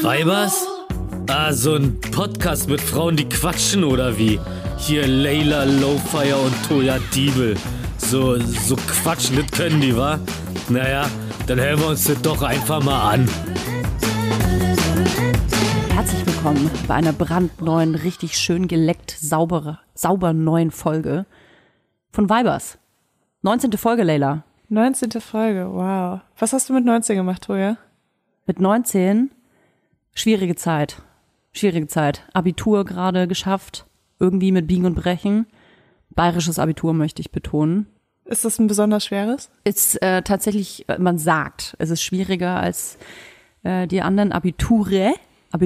Weibers? Ah, so ein Podcast mit Frauen, die quatschen oder wie? Hier Layla Lowfire und Toya Diebel. So quatschen, das können die, wa? Naja, dann hören wir uns das doch einfach mal an. Herzlich willkommen bei einer brandneuen, richtig schön geleckt, sauber neuen Folge von Weibers. 19. Folge, Layla. 19. Folge, wow. Was hast du mit 19 gemacht, Toja? Mit 19, schwierige Zeit. Abitur gerade geschafft, irgendwie mit Biegen und Brechen. Bayerisches Abitur möchte ich betonen. Ist das ein besonders schweres? Ist tatsächlich, man sagt, es ist schwieriger als die anderen Abituriere,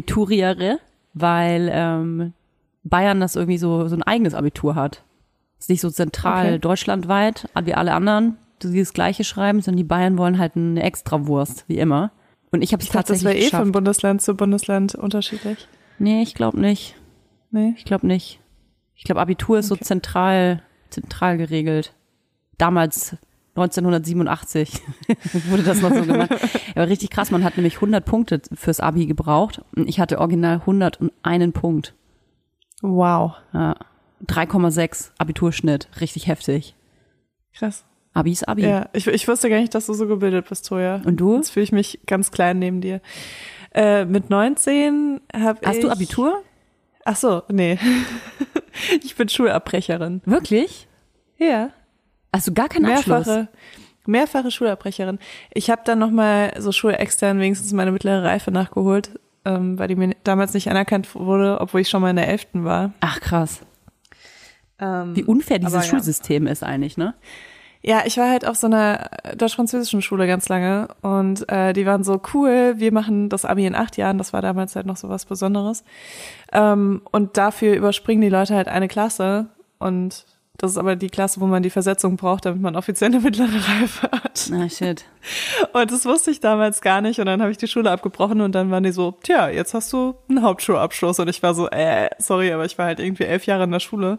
weil Bayern das irgendwie so ein eigenes Abitur hat. Ist nicht so zentral deutschlandweit, wie alle anderen, die das Gleiche schreiben, sondern die Bayern wollen halt eine Extrawurst, wie immer. Und ich habe es tatsächlich geschafft. Das wäre von Bundesland zu Bundesland unterschiedlich. Nee, ich glaube nicht. Nee? Ich glaube nicht. Ich glaube, Abitur ist so zentral geregelt. Damals, 1987, wurde das noch so gemacht. Aber richtig krass, man hat nämlich 100 Punkte fürs Abi gebraucht. Und ich hatte original 101 Punkt. Wow. Ja, 3,6 Abiturschnitt. Richtig heftig. Krass. Abi ist Abi. Ja, ich wusste gar nicht, dass du so gebildet bist, Toja. Und du? Jetzt fühle ich mich ganz klein neben dir. Mit 19 habe ich... Hast du Abitur? Ach so, nee. Ich bin Schulabbrecherin. Wirklich? Ja. Hast du gar keinen Abschluss? Mehrfache Schulabbrecherin. Ich habe dann nochmal so schulextern wenigstens meine mittlere Reife nachgeholt, weil die mir damals nicht anerkannt wurde, obwohl ich schon mal in der 11. war. Ach krass. Wie unfair dieses Schulsystem ist eigentlich, ne? Ja, ich war halt auf so einer deutsch-französischen Schule ganz lange und die waren so cool, wir machen das Abi in 8 Jahren, das war damals halt noch so was Besonderes. Und dafür überspringen die Leute halt eine Klasse und das ist aber die Klasse, wo man die Versetzung braucht, damit man offiziell eine mittlere Reife hat. Ah, shit. Und das wusste ich damals gar nicht und dann habe ich die Schule abgebrochen und dann waren die so, tja, jetzt hast du einen Hauptschulabschluss und ich war so, sorry, aber ich war halt irgendwie 11 Jahre in der Schule.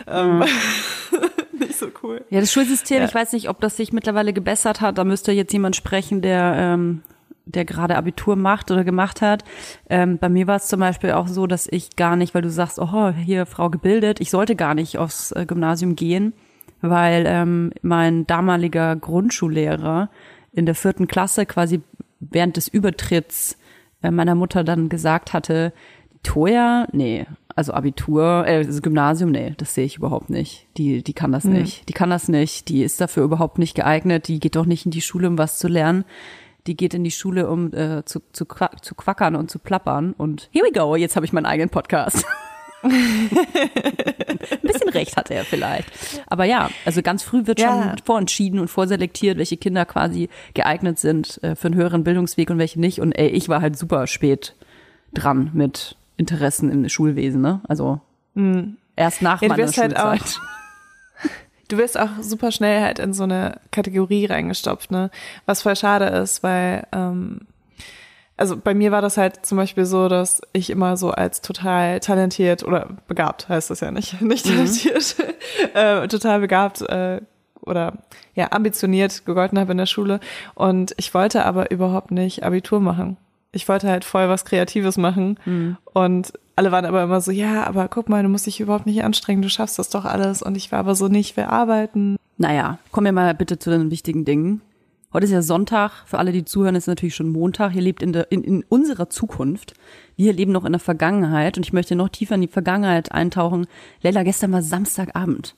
Nicht so cool. Ja, das Schulsystem, Ich weiß nicht, ob das sich mittlerweile gebessert hat. Da müsste jetzt jemand sprechen, der gerade Abitur macht oder gemacht hat. Bei mir war es zum Beispiel auch so, dass ich gar nicht, weil du sagst, oh, hier Frau gebildet, ich sollte gar nicht aufs Gymnasium gehen, weil mein damaliger Grundschullehrer in der 4. Klasse quasi während des Übertritts meiner Mutter dann gesagt hatte, Toja, nee, also Abitur, also Gymnasium, nee, das sehe ich überhaupt nicht. Die kann das nicht. Die kann das nicht. Die ist dafür überhaupt nicht geeignet. Die geht doch nicht in die Schule, um was zu lernen. Die geht in die Schule, um zu quackern und zu plappern. Und here we go, jetzt habe ich meinen eigenen Podcast. Ein bisschen recht hatte er vielleicht. Aber ja, also ganz früh wird schon vorentschieden und vorselektiert, welche Kinder quasi geeignet sind für einen höheren Bildungsweg und welche nicht. Und ich war halt super spät dran mit Interessen im Schulwesen, ne? Also erst nach meiner Schulzeit. Du wirst auch super schnell halt in so eine Kategorie reingestopft, ne? Was voll schade ist, weil also bei mir war das halt zum Beispiel so, dass ich immer so als total talentiert oder begabt, heißt das ja nicht talentiert, total begabt oder ja ambitioniert gegolten habe in der Schule und ich wollte aber überhaupt nicht Abitur machen. Ich wollte halt voll was Kreatives machen und alle waren aber immer so, ja, aber guck mal, du musst dich überhaupt nicht anstrengen, du schaffst das doch alles und ich war aber so nicht, wir arbeiten. Naja, kommen wir mal bitte zu den wichtigen Dingen. Heute ist ja Sonntag, für alle, die zuhören, ist natürlich schon Montag. Ihr lebt in unserer Zukunft. Wir leben noch in der Vergangenheit und ich möchte noch tiefer in die Vergangenheit eintauchen. Leila, gestern war Samstagabend.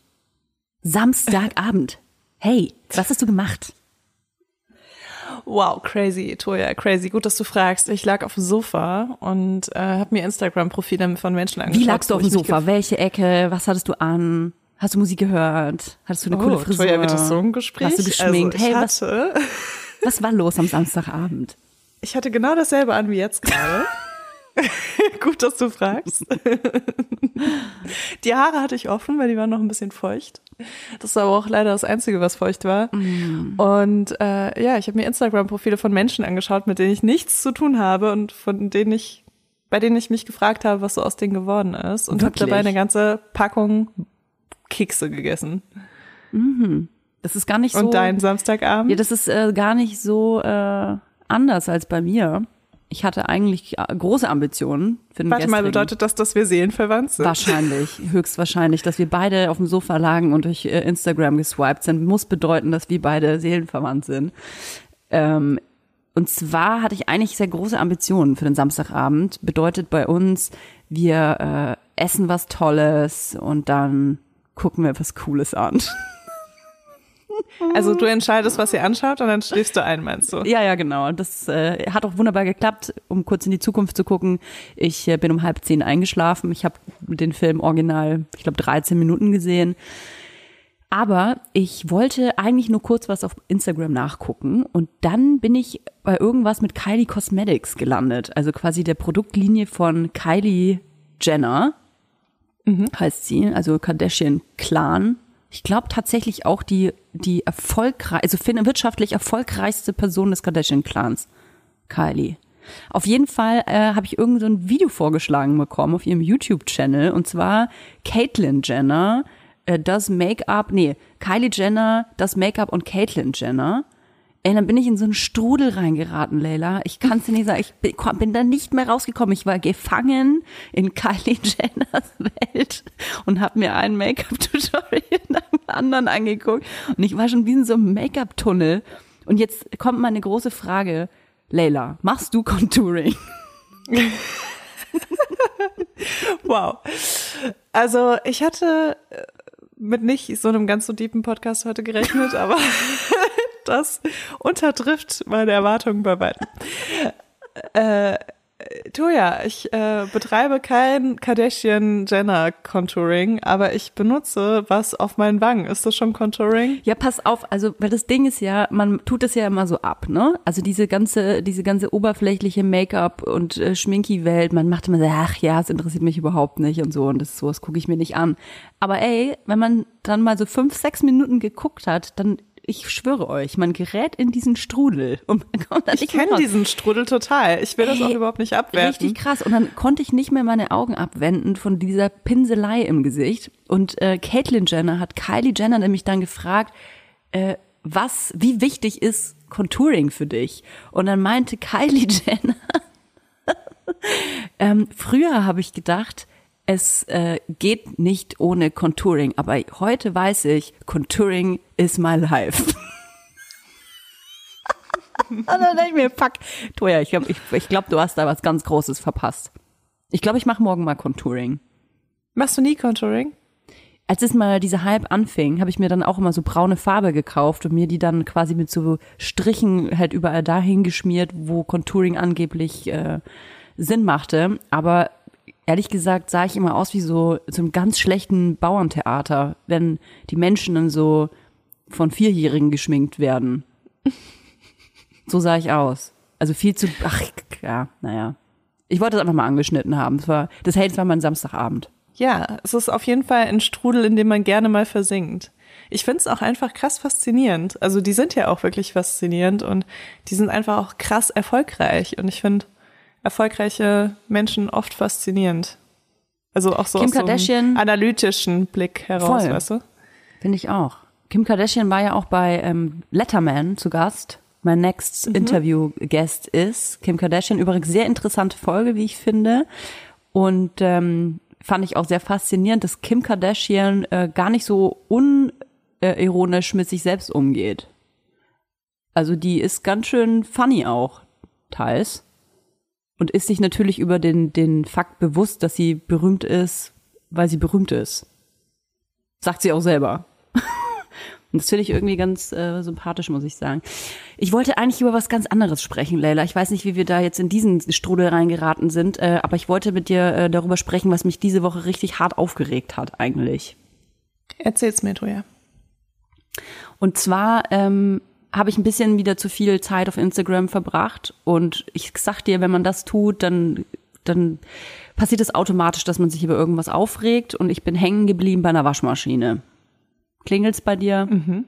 Hey, was hast du gemacht? Wow, crazy, Toja, crazy. Gut, dass du fragst. Ich lag auf dem Sofa und habe mir Instagram-Profile von Menschen angeschaut. Wie lagst du auf dem Sofa? Welche Ecke? Was hattest du an? Hast du Musik gehört? Hattest du eine coole Frisur? Toja, wird das so ein Gespräch? Hast du geschminkt? Also was war los am Samstagabend? Ich hatte genau dasselbe an wie jetzt gerade. Gut, dass du fragst. Die Haare hatte ich offen, weil die waren noch ein bisschen feucht. Das war aber auch leider das Einzige, was feucht war. Und ich habe mir Instagram-Profile von Menschen angeschaut, mit denen ich nichts zu tun habe und bei denen ich mich gefragt habe, was so aus denen geworden ist. Und habe dabei eine ganze Packung Kekse gegessen. Das ist gar nicht so. Und dein Samstagabend? Ja, das ist gar nicht so anders als bei mir. Ich hatte eigentlich große Ambitionen für den Warte mal, gestrigen. bedeutet das, dass wir seelenverwandt sind? Wahrscheinlich, höchstwahrscheinlich, dass wir beide auf dem Sofa lagen und durch Instagram geswiped sind, muss bedeuten, dass wir beide seelenverwandt sind. Und zwar hatte ich eigentlich sehr große Ambitionen für den Samstagabend. Bedeutet bei uns, wir essen was Tolles und dann gucken wir was Cooles an. Also du entscheidest, was ihr anschaut und dann schläfst du ein, meinst du? Ja, genau. Das hat auch wunderbar geklappt, um kurz in die Zukunft zu gucken. Ich bin um 9:30 eingeschlafen. Ich habe den Film original, ich glaube, 13 Minuten gesehen. Aber ich wollte eigentlich nur kurz was auf Instagram nachgucken und dann bin ich bei irgendwas mit Kylie Cosmetics gelandet. Also quasi der Produktlinie von Kylie Jenner, heißt sie, also Kardashian Clan. Ich glaube tatsächlich auch die wirtschaftlich erfolgreichste Person des Kardashian-Clans, Kylie. Auf jeden Fall habe ich irgend so ein Video vorgeschlagen bekommen auf ihrem YouTube-Channel und zwar Caitlyn Jenner Kylie Jenner does Make-up und Caitlyn Jenner. Ey, dann bin ich in so einen Strudel reingeraten, Leila. Ich kann es dir nicht sagen, ich bin da nicht mehr rausgekommen. Ich war gefangen in Kylie Jenners Welt und habe mir ein Make-up-Tutorial nach dem anderen angeguckt. Und ich war schon wie in so einem Make-up-Tunnel. Und jetzt kommt meine große Frage. Leila, machst du Contouring? Wow. Also ich hatte mit nicht so einem ganz so deepen Podcast heute gerechnet, aber das untertrifft meine Erwartungen bei weitem. Toja, ich betreibe kein Kardashian-Jenner-Contouring, aber ich benutze was auf meinen Wangen. Ist das schon Contouring? Ja, pass auf, also weil das Ding ist ja, man tut es ja immer so ab, ne? Also diese ganze oberflächliche Make-up und Schminki-Welt, man macht immer so, ach ja, es interessiert mich überhaupt nicht und so und sowas gucke ich mir nicht an. Aber ey, wenn man dann mal so 5-6 Minuten geguckt hat, dann ich schwöre euch, man gerät in diesen Strudel. Und man kommt da nicht Ich kenne diesen Strudel total. Ich will das auch überhaupt nicht abwerten. Richtig krass. Und dann konnte ich nicht mehr meine Augen abwenden von dieser Pinselei im Gesicht. Und Caitlyn Jenner hat Kylie Jenner nämlich dann gefragt, wie wichtig ist Contouring für dich? Und dann meinte Kylie Jenner, früher habe ich gedacht, es geht nicht ohne Contouring, aber heute weiß ich, Contouring is my life. Und dann denke ich mir, fuck, Toja, ich glaub, du hast da was ganz Großes verpasst. Ich glaube, ich mache morgen mal Contouring. Machst du nie Contouring? Als es mal dieser Hype anfing, habe ich mir dann auch immer so braune Farbe gekauft und mir die dann quasi mit so Strichen halt überall dahin geschmiert, wo Contouring angeblich Sinn machte, aber ehrlich gesagt sah ich immer aus wie so einem ganz schlechten Bauerntheater, wenn die Menschen dann so von 4-Jährigen geschminkt werden. So sah ich aus. Also viel zu, naja. Ich wollte das einfach mal angeschnitten haben. Das war mein Samstagabend. Ja, es ist auf jeden Fall ein Strudel, in dem man gerne mal versinkt. Ich finde es auch einfach krass faszinierend. Also die sind ja auch wirklich faszinierend und die sind einfach auch krass erfolgreich. Und ich finde erfolgreiche Menschen oft faszinierend. Also auch so Kim aus Kardashian, so einem analytischen Blick heraus, voll. weißt du? Finde ich auch. Kim Kardashian war ja auch bei Letterman zu Gast. Mein next Interview-Guest ist Kim Kardashian. Übrigens sehr interessante Folge, wie ich finde. Und fand ich auch sehr faszinierend, dass Kim Kardashian gar nicht so unironisch mit sich selbst umgeht. Also die ist ganz schön funny auch, teils. Und ist sich natürlich über den Fakt bewusst, dass sie berühmt ist, weil sie berühmt ist. Sagt sie auch selber. Und das finde ich irgendwie ganz sympathisch, muss ich sagen. Ich wollte eigentlich über was ganz anderes sprechen, Leila. Ich weiß nicht, wie wir da jetzt in diesen Strudel reingeraten sind, aber ich wollte mit dir darüber sprechen, was mich diese Woche richtig hart aufgeregt hat eigentlich. Erzähl's mir, Toja. Und zwar habe ich ein bisschen wieder zu viel Zeit auf Instagram verbracht und ich sag dir, wenn man das tut, dann passiert es automatisch, dass man sich über irgendwas aufregt und ich bin hängen geblieben bei einer Waschmaschine. Klingelt's bei dir? Mhm.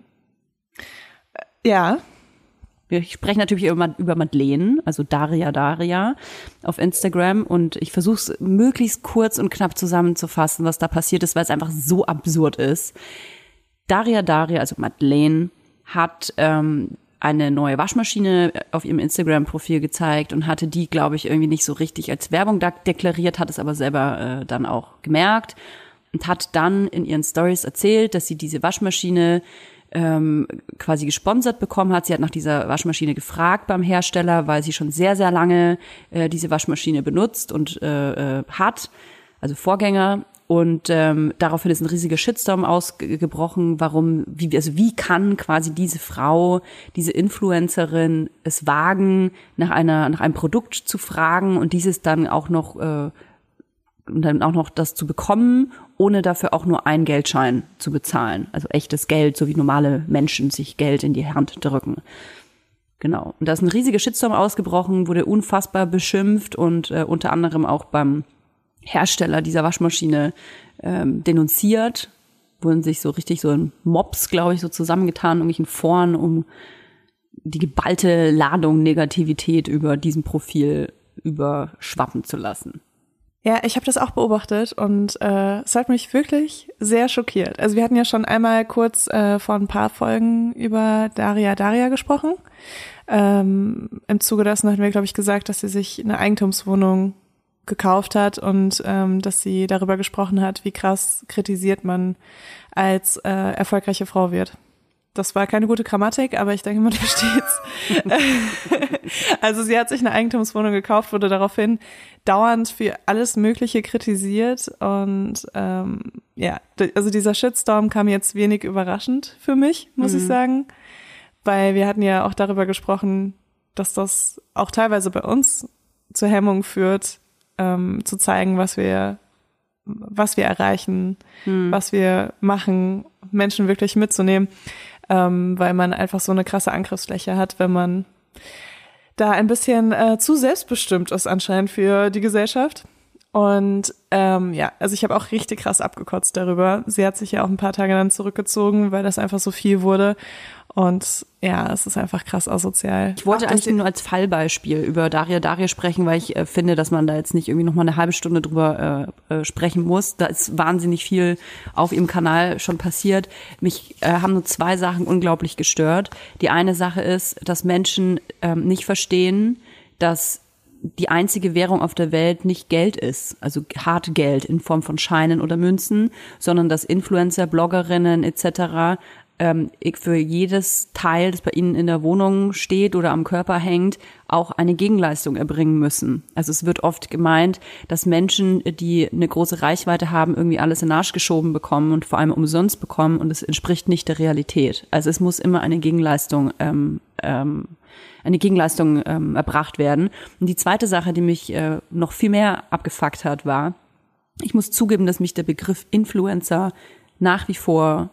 Ja. Ich spreche natürlich über Madeleine, also Daria auf Instagram und ich versuche es möglichst kurz und knapp zusammenzufassen, was da passiert ist, weil es einfach so absurd ist. Daria, also Madeleine, hat eine neue Waschmaschine auf ihrem Instagram-Profil gezeigt und hatte die, glaube ich, irgendwie nicht so richtig als Werbung deklariert, hat es aber selber dann auch gemerkt und hat dann in ihren Stories erzählt, dass sie diese Waschmaschine quasi gesponsert bekommen hat. Sie hat nach dieser Waschmaschine gefragt beim Hersteller, weil sie schon sehr, sehr lange diese Waschmaschine benutzt und hat, also Vorgänger. Und daraufhin ist ein riesiger Shitstorm ausgebrochen, wie kann quasi diese Frau, diese Influencerin es wagen, nach einem Produkt zu fragen und dieses dann auch noch das zu bekommen, ohne dafür auch nur einen Geldschein zu bezahlen. Also echtes Geld, so wie normale Menschen sich Geld in die Hand drücken. Genau. Und da ist ein riesiger Shitstorm ausgebrochen, wurde unfassbar beschimpft und unter anderem auch beim Hersteller dieser Waschmaschine denunziert, wurden sich so richtig so in Mobs, glaube ich, so zusammengetan, irgendwelchen Foren, um die geballte Ladung Negativität über diesem Profil überschwappen zu lassen. Ja, ich habe das auch beobachtet und es hat mich wirklich sehr schockiert. Also wir hatten ja schon einmal kurz vor ein paar Folgen über Daria gesprochen. Im Zuge dessen hatten wir, glaube ich, gesagt, dass sie sich eine Eigentumswohnung gekauft hat und dass sie darüber gesprochen hat, wie krass kritisiert man als erfolgreiche Frau wird. Das war keine gute Grammatik, aber ich denke, man versteht's. Also sie hat sich eine Eigentumswohnung gekauft, wurde daraufhin dauernd für alles Mögliche kritisiert und also dieser Shitstorm kam jetzt wenig überraschend für mich, muss ich sagen, weil wir hatten ja auch darüber gesprochen, dass das auch teilweise bei uns zur Hemmung führt, zu zeigen, was wir erreichen, was wir machen, Menschen wirklich mitzunehmen. Weil man einfach so eine krasse Angriffsfläche hat, wenn man da ein bisschen zu selbstbestimmt ist anscheinend für die Gesellschaft. Und also ich habe auch richtig krass abgekotzt darüber. Sie hat sich ja auch ein paar Tage dann zurückgezogen, weil das einfach so viel wurde. Und ja, es ist einfach krass asozial. Ich wollte eigentlich nur als Fallbeispiel über Daria sprechen, weil ich finde, dass man da jetzt nicht irgendwie noch mal eine halbe Stunde drüber sprechen muss. Da ist wahnsinnig viel auf ihrem Kanal schon passiert. Mich haben nur 2 Sachen unglaublich gestört. Die eine Sache ist, dass Menschen nicht verstehen, dass die einzige Währung auf der Welt nicht Geld ist, also harte Geld in Form von Scheinen oder Münzen, sondern dass Influencer, Bloggerinnen etc. Für jedes Teil, das bei ihnen in der Wohnung steht oder am Körper hängt, auch eine Gegenleistung erbringen müssen. Also es wird oft gemeint, dass Menschen, die eine große Reichweite haben, irgendwie alles in den Arsch geschoben bekommen und vor allem umsonst bekommen und es entspricht nicht der Realität. Also es muss immer eine Gegenleistung erbracht werden. Und die zweite Sache, die mich noch viel mehr abgefuckt hat, war, ich muss zugeben, dass mich der Begriff Influencer nach wie vor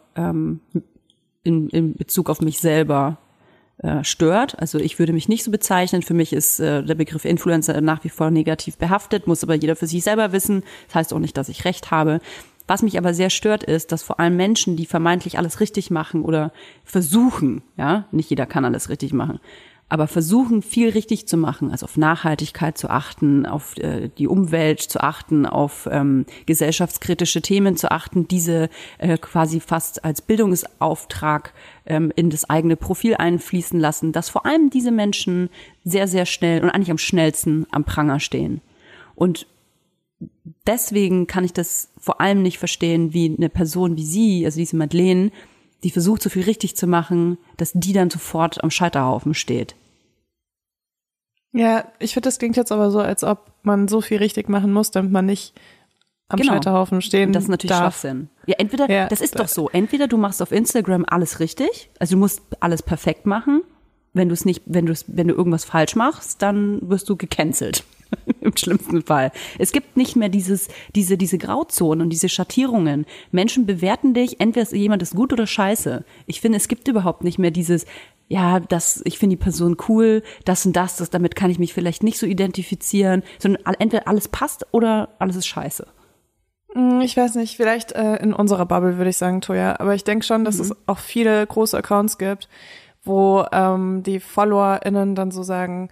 in Bezug auf mich selber stört. Also ich würde mich nicht so bezeichnen. Für mich ist der Begriff Influencer nach wie vor negativ behaftet, muss aber jeder für sich selber wissen. Das heißt auch nicht, dass ich recht habe. Was mich aber sehr stört, ist, dass vor allem Menschen, die vermeintlich alles richtig machen oder versuchen, ja, nicht jeder kann alles richtig machen, aber versuchen, viel richtig zu machen, also auf Nachhaltigkeit zu achten, auf die Umwelt zu achten, auf gesellschaftskritische Themen zu achten, diese quasi fast als Bildungsauftrag in das eigene Profil einfließen lassen, dass vor allem diese Menschen sehr, sehr schnell und eigentlich am schnellsten am Pranger stehen. Und deswegen kann ich das vor allem nicht verstehen, wie eine Person wie sie, also diese Madeleine, die versucht, so viel richtig zu machen, dass die dann sofort am Scheiterhaufen steht. Ja, ich finde, das klingt jetzt aber so, als ob man so viel richtig machen muss, damit man nicht am Scheiterhaufen stehen darf. Das ist natürlich Schwachsinn. Ja, das ist doch so. Entweder du machst auf Instagram alles richtig, also du musst alles perfekt machen. Wenn du irgendwas falsch machst, dann wirst du gecancelt. Im schlimmsten Fall. Es gibt nicht mehr diese Grauzonen und diese Schattierungen. Menschen bewerten dich, entweder jemand ist gut oder scheiße. Ich finde, es gibt überhaupt nicht mehr dieses, ich finde die Person cool, das und das, damit kann ich mich vielleicht nicht so identifizieren, sondern entweder alles passt oder alles ist scheiße. Ich weiß nicht, vielleicht in unserer Bubble würde ich sagen, Toja, aber ich denke schon, dass es auch viele große Accounts gibt, wo die FollowerInnen dann so sagen,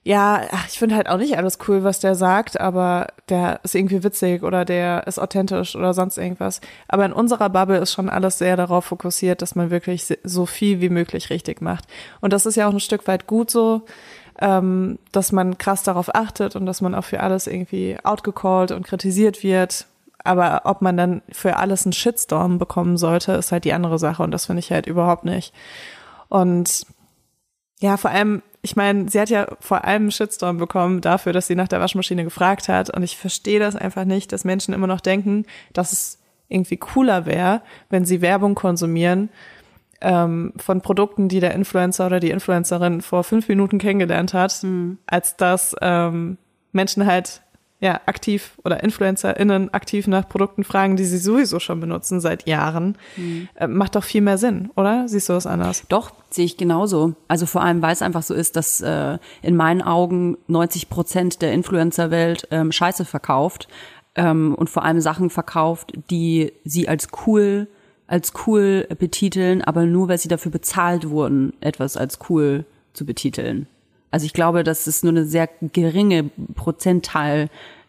Ja, ich finde halt auch nicht alles cool, was der sagt, aber der ist irgendwie witzig oder der ist authentisch oder sonst irgendwas. Aber in unserer Bubble ist schon alles sehr darauf fokussiert, dass man wirklich so viel wie möglich richtig macht. Und das ist ja auch ein Stück weit gut so, dass man krass darauf achtet und dass man auch für alles irgendwie outgecallt und kritisiert wird. Aber ob man dann für alles einen Shitstorm bekommen sollte, ist halt die andere Sache und das finde ich halt überhaupt nicht. Und ja, vor allem, ich meine, sie hat ja vor allem einen Shitstorm bekommen dafür, dass sie nach der Waschmaschine gefragt hat. Und ich verstehe das einfach nicht, dass Menschen immer noch denken, dass es irgendwie cooler wäre, wenn sie Werbung konsumieren von Produkten, die der Influencer oder die Influencerin vor 5 Minuten kennengelernt hat, als dass Menschen halt ja aktiv oder InfluencerInnen aktiv nach Produkten fragen, die sie sowieso schon benutzen seit Jahren. Macht doch viel mehr Sinn, oder? Siehst du das anders? Doch, sehe ich genauso. Also vor allem, weil es einfach so ist, dass in meinen Augen 90% der Influencer-Welt Scheiße verkauft und vor allem Sachen verkauft, die sie als cool betiteln, aber nur, weil sie dafür bezahlt wurden, etwas als cool zu betiteln. Also ich glaube, dass es nur eine sehr geringe Prozentzahl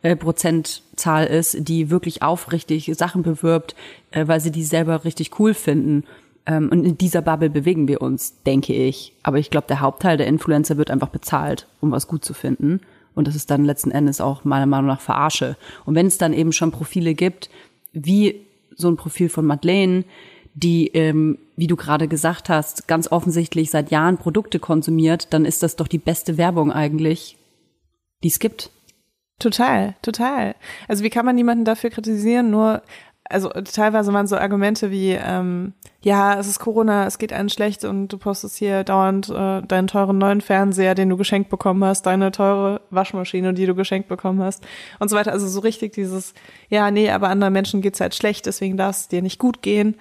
ist, die wirklich aufrichtig Sachen bewirbt, weil sie die selber richtig cool finden. Und in dieser Bubble bewegen wir uns, denke ich. Aber ich glaube, der Hauptteil der Influencer wird einfach bezahlt, um was gut zu finden. Und das ist dann letzten Endes auch meiner Meinung nach Verarsche. Und wenn es dann eben schon Profile gibt, wie so ein Profil von Madeleine, die, wie du gerade gesagt hast, ganz offensichtlich seit Jahren Produkte konsumiert, dann ist das doch die beste Werbung eigentlich, die es gibt. Total. Also wie kann man jemanden dafür kritisieren? Nur, also teilweise waren so Argumente wie, ja, es ist Corona, es geht einem schlecht und du postest hier dauernd deinen teuren neuen Fernseher, den du geschenkt bekommen hast, deine teure Waschmaschine, die du geschenkt bekommen hast und so weiter. Also so richtig dieses, ja, nee, aber anderen Menschen geht's halt schlecht, deswegen darf es dir nicht gut gehen.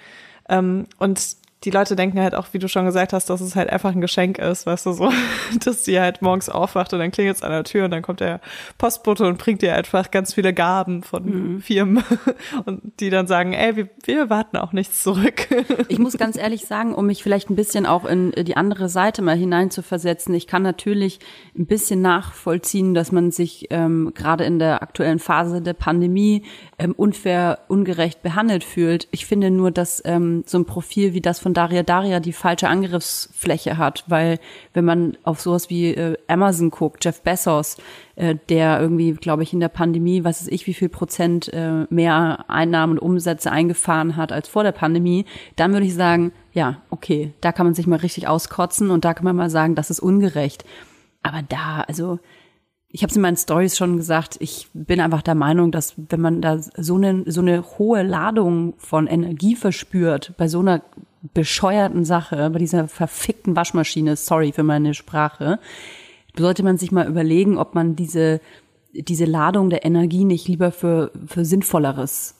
Und die Leute denken halt auch, wie du schon gesagt hast, dass es halt einfach ein Geschenk ist, weißt du, so, dass die halt morgens aufwacht und dann klingelt es an der Tür und dann kommt der Postbote und bringt dir einfach ganz viele Gaben von Firmen und die dann sagen, ey, wir warten auch nichts zurück. Ich muss ganz ehrlich sagen, um mich vielleicht ein bisschen auch in die andere Seite mal hineinzuversetzen, ich kann natürlich ein bisschen nachvollziehen, dass man sich gerade in der aktuellen Phase der Pandemie unfair, ungerecht behandelt fühlt. Ich finde nur, dass so ein Profil wie das von Daria die falsche Angriffsfläche hat, weil wenn man auf sowas wie Amazon guckt, Jeff Bezos, der irgendwie, glaube ich, in der Pandemie, was weiß ich, wie viel Prozent mehr Einnahmen und Umsätze eingefahren hat als vor der Pandemie, dann würde ich sagen, ja, okay, da kann man sich mal richtig auskotzen und da kann man mal sagen, das ist ungerecht. Aber also ich habe es in meinen Stories schon gesagt, ich bin einfach der Meinung, dass wenn man da so eine hohe Ladung von Energie verspürt, bei so einer bescheuerten Sache, bei dieser verfickten Waschmaschine, sorry für meine Sprache, sollte man sich mal überlegen, ob man diese Ladung der Energie nicht lieber für Sinnvolleres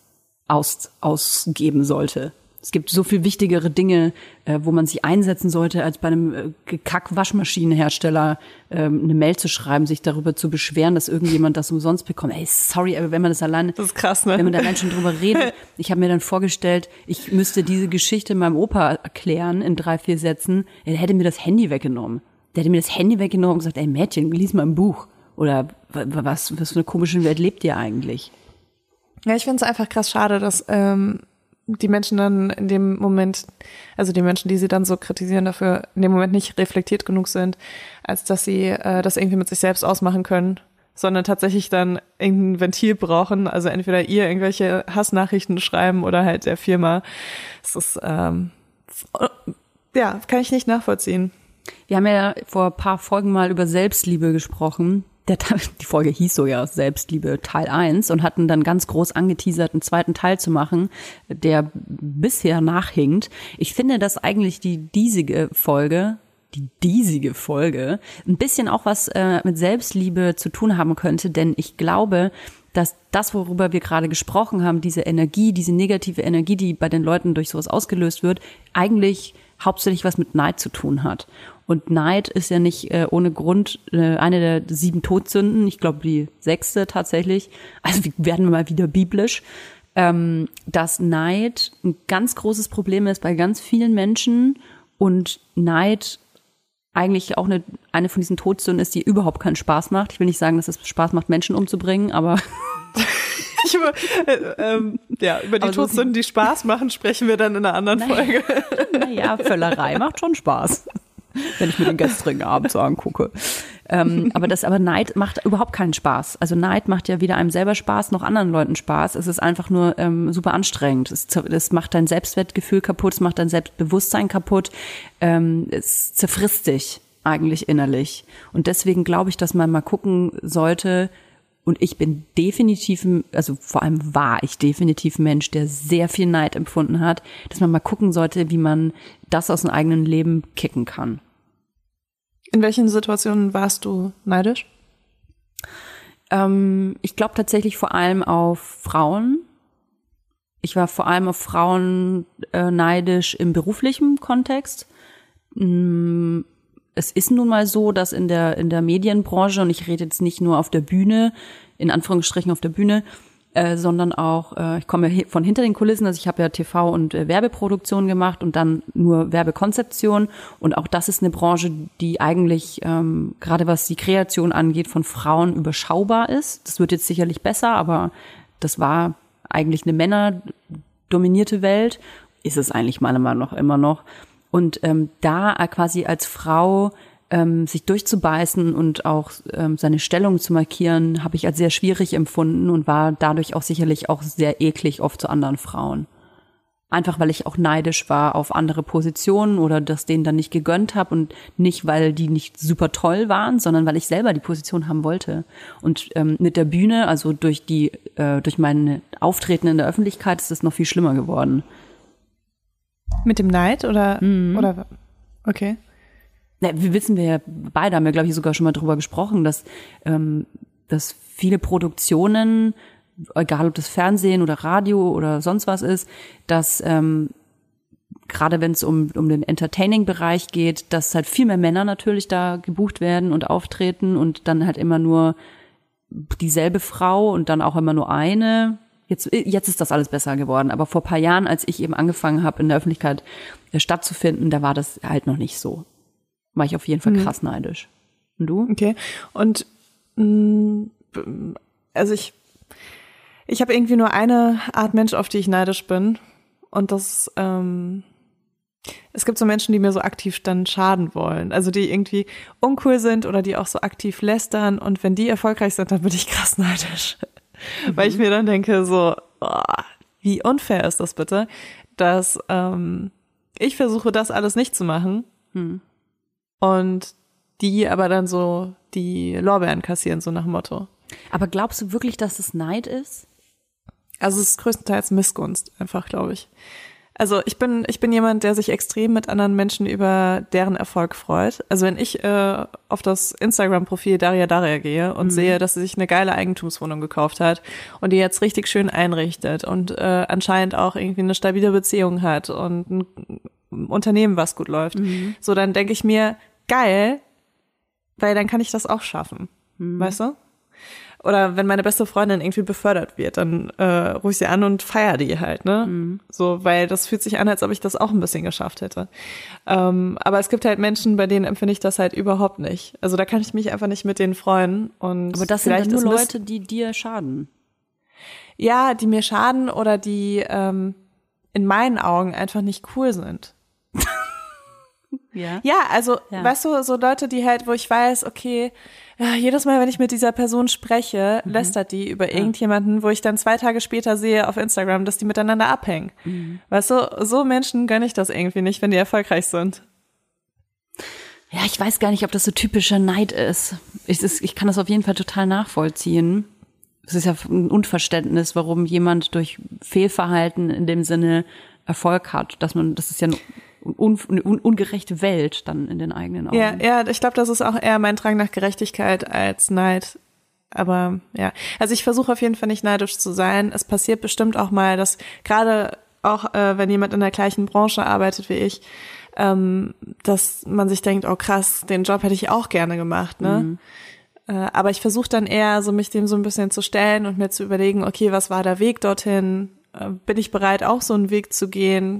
ausgeben sollte. Es gibt so viel wichtigere Dinge, wo man sich einsetzen sollte, als bei einem Kack-Waschmaschinenhersteller eine Mail zu schreiben, sich darüber zu beschweren, dass irgendjemand das umsonst bekommt. Ey, sorry, aber wenn man das allein, das ist krass, ne? Wenn man da allein schon drüber redet, ich habe mir dann vorgestellt, ich müsste diese Geschichte meinem Opa erklären in 3-4 Sätzen, er hätte mir das Handy weggenommen. Der hätte mir das Handy weggenommen und gesagt, ey Mädchen, lies mal ein Buch. Oder was für eine komische Welt lebt ihr eigentlich? Ja, ich finde es einfach krass schade, dass die Menschen dann in dem Moment, also die Menschen, die sie dann so kritisieren, dafür in dem Moment nicht reflektiert genug sind, als dass sie das irgendwie mit sich selbst ausmachen können, sondern tatsächlich dann irgendein Ventil brauchen, also entweder ihr irgendwelche Hassnachrichten schreiben oder halt der Firma. Das ist, ja, kann ich nicht nachvollziehen. Wir haben ja vor ein paar Folgen mal über Selbstliebe gesprochen. Die Folge hieß so ja Selbstliebe Teil 1 und hatten dann ganz groß angeteasert, einen zweiten Teil zu machen, der bisher nachhinkt. Ich finde, dass eigentlich die diesige Folge ein bisschen auch was mit Selbstliebe zu tun haben könnte, denn ich glaube, dass das, worüber wir gerade gesprochen haben, diese Energie, diese negative Energie, die bei den Leuten durch sowas ausgelöst wird, eigentlich hauptsächlich was mit Neid zu tun hat. Und Neid ist ja nicht ohne Grund eine der 7 Todsünden, ich glaube die 6. tatsächlich, also werden wir mal wieder biblisch, dass Neid ein ganz großes Problem ist bei ganz vielen Menschen und Neid eigentlich auch eine von diesen Todsünden ist, die überhaupt keinen Spaß macht. Ich will nicht sagen, dass es Spaß macht, Menschen umzubringen, aber über die Todsünden, die Spaß machen, sprechen wir dann in einer anderen Folge. Naja, Völlerei macht schon Spaß, wenn ich mir den gestrigen Abend so angucke. Aber Neid macht überhaupt keinen Spaß. Also Neid macht ja weder einem selber Spaß, noch anderen Leuten Spaß. Es ist einfach nur super anstrengend. Es macht dein Selbstwertgefühl kaputt, es macht dein Selbstbewusstsein kaputt. Es zerfrisst dich eigentlich innerlich. Und deswegen glaube ich, dass man mal gucken sollte, und ich bin definitiv, also vor allem war ich definitiv ein Mensch, der sehr viel Neid empfunden hat, dass man mal gucken sollte, wie man das aus dem eigenen Leben kicken kann. In welchen Situationen warst du neidisch? Ich glaube tatsächlich vor allem auf Frauen. Ich war vor allem auf Frauen neidisch im beruflichen Kontext. Es ist nun mal so, dass in der Medienbranche, und ich rede jetzt nicht nur auf der Bühne, in Anführungsstrichen auf der Bühne, sondern auch, ich komme ja von hinter den Kulissen, also ich habe ja TV- und Werbeproduktion gemacht und dann nur Werbekonzeption, und auch das ist eine Branche, die eigentlich, gerade was die Kreation angeht, von Frauen überschaubar ist. Das wird jetzt sicherlich besser, aber das war eigentlich eine männerdominierte Welt, ist es eigentlich meiner Meinung nach immer noch. Und da quasi als Frau sich durchzubeißen und auch seine Stellung zu markieren, habe ich als sehr schwierig empfunden und war dadurch auch sicherlich auch sehr eklig oft zu anderen Frauen. Einfach weil ich auch neidisch war auf andere Positionen oder das denen dann nicht gegönnt habe, und nicht, weil die nicht super toll waren, sondern weil ich selber die Position haben wollte. Und mit der Bühne, also durch mein Auftreten in der Öffentlichkeit, ist es noch viel schlimmer geworden. Mit dem Neid oder okay. Ja, wissen wir ja beide, haben wir, glaube ich, sogar schon mal drüber gesprochen, dass viele Produktionen, egal ob das Fernsehen oder Radio oder sonst was ist, dass gerade wenn es um den Entertaining-Bereich geht, dass halt viel mehr Männer natürlich da gebucht werden und auftreten und dann halt immer nur dieselbe Frau und dann auch immer nur eine. Jetzt ist das alles besser geworden, aber vor ein paar Jahren, als ich eben angefangen habe, in der Öffentlichkeit stattzufinden, da war das halt noch nicht so. War ich auf jeden Fall krass neidisch. Und du? Okay. Und also ich habe irgendwie nur eine Art Mensch, auf die ich neidisch bin. Und das, es gibt so Menschen, die mir so aktiv dann schaden wollen. Also die irgendwie uncool sind oder die auch so aktiv lästern. Und wenn die erfolgreich sind, dann bin ich krass neidisch. Weil ich mir dann denke so, wie unfair ist das bitte, dass ich versuche, das alles nicht zu machen. Und die aber dann so die Lorbeeren kassieren, so nach dem Motto. Aber glaubst du wirklich, dass es Neid ist? Also es ist größtenteils Missgunst, einfach, glaube ich. Also ich bin jemand, der sich extrem mit anderen Menschen über deren Erfolg freut. Also wenn ich auf das Instagram-Profil Daria gehe und sehe, dass sie sich eine geile Eigentumswohnung gekauft hat und die jetzt richtig schön einrichtet und anscheinend auch irgendwie eine stabile Beziehung hat und ein Unternehmen, was gut läuft, so dann denke ich mir, geil, weil dann kann ich das auch schaffen, weißt du? Oder wenn meine beste Freundin irgendwie befördert wird, dann rufe ich sie an und feiere die halt, ne? So, weil das fühlt sich an, als ob ich das auch ein bisschen geschafft hätte. Aber es gibt halt Menschen, bei denen empfinde ich das halt überhaupt nicht. Also da kann ich mich einfach nicht mit denen freuen. Und aber das sind dann nur Leute, die dir schaden. Ja, die mir schaden oder die in meinen Augen einfach nicht cool sind. Ja, also, weißt du, so Leute, die halt, wo ich weiß, okay, jedes Mal, wenn ich mit dieser Person spreche, lästert die über irgendjemanden, wo ich dann 2 Tage später sehe auf Instagram, dass die miteinander abhängen. Weißt du, so Menschen gönne ich das irgendwie nicht, wenn die erfolgreich sind. Ja, ich weiß gar nicht, ob das so typischer Neid ist. Ich kann das auf jeden Fall total nachvollziehen. Es ist ja ein Unverständnis, warum jemand durch Fehlverhalten in dem Sinne Erfolg hat. Das ist ja eine ungerechte Welt dann in den eigenen Augen. Ja, ich glaube, das ist auch eher mein Drang nach Gerechtigkeit als Neid. Aber ja, also ich versuche auf jeden Fall nicht neidisch zu sein. Es passiert bestimmt auch mal, dass gerade auch, wenn jemand in der gleichen Branche arbeitet wie ich, dass man sich denkt, oh krass, den Job hätte ich auch gerne gemacht, ne? Aber ich versuche dann eher so mich dem so ein bisschen zu stellen und mir zu überlegen, okay, was war der Weg dorthin? Bin ich bereit, auch so einen Weg zu gehen?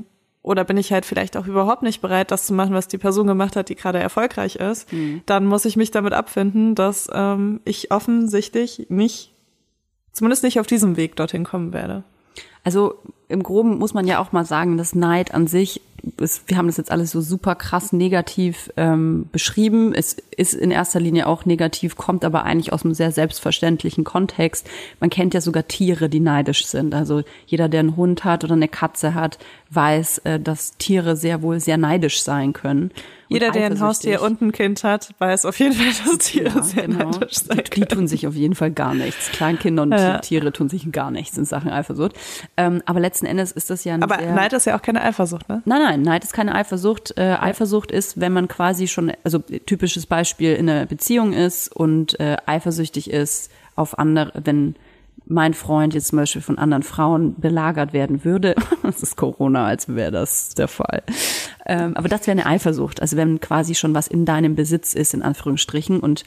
oder bin ich halt vielleicht auch überhaupt nicht bereit, das zu machen, was die Person gemacht hat, die gerade erfolgreich ist, dann muss ich mich damit abfinden, dass ich offensichtlich zumindest nicht auf diesem Weg dorthin kommen werde. Also im Groben muss man ja auch mal sagen, dass Neid an sich, wir haben das jetzt alles so super krass negativ beschrieben. Es ist in erster Linie auch negativ, kommt aber eigentlich aus einem sehr selbstverständlichen Kontext. Man kennt ja sogar Tiere, die neidisch sind. Also jeder, der einen Hund hat oder eine Katze hat, weiß, dass Tiere sehr wohl sehr neidisch sein können. Jeder, der ein Haustier und ein Kind hat, weiß auf jeden Fall, dass Tiere sehr neidisch sein können. Die tun sich auf jeden Fall gar nichts. Kleinkinder und Tiere tun sich gar nichts in Sachen Eifersucht. Aber letzten Endes ist das ja Aber Neid ist ja auch keine Eifersucht, ne? Nein, Neid ist keine Eifersucht. Eifersucht ist, wenn man quasi schon, also typisches Beispiel, in einer Beziehung ist und eifersüchtig ist auf andere, wenn mein Freund jetzt zum Beispiel von anderen Frauen belagert werden würde. Das ist Corona, als wäre das der Fall. Aber das wäre eine Eifersucht. Also wenn quasi schon was in deinem Besitz ist, in Anführungsstrichen. Und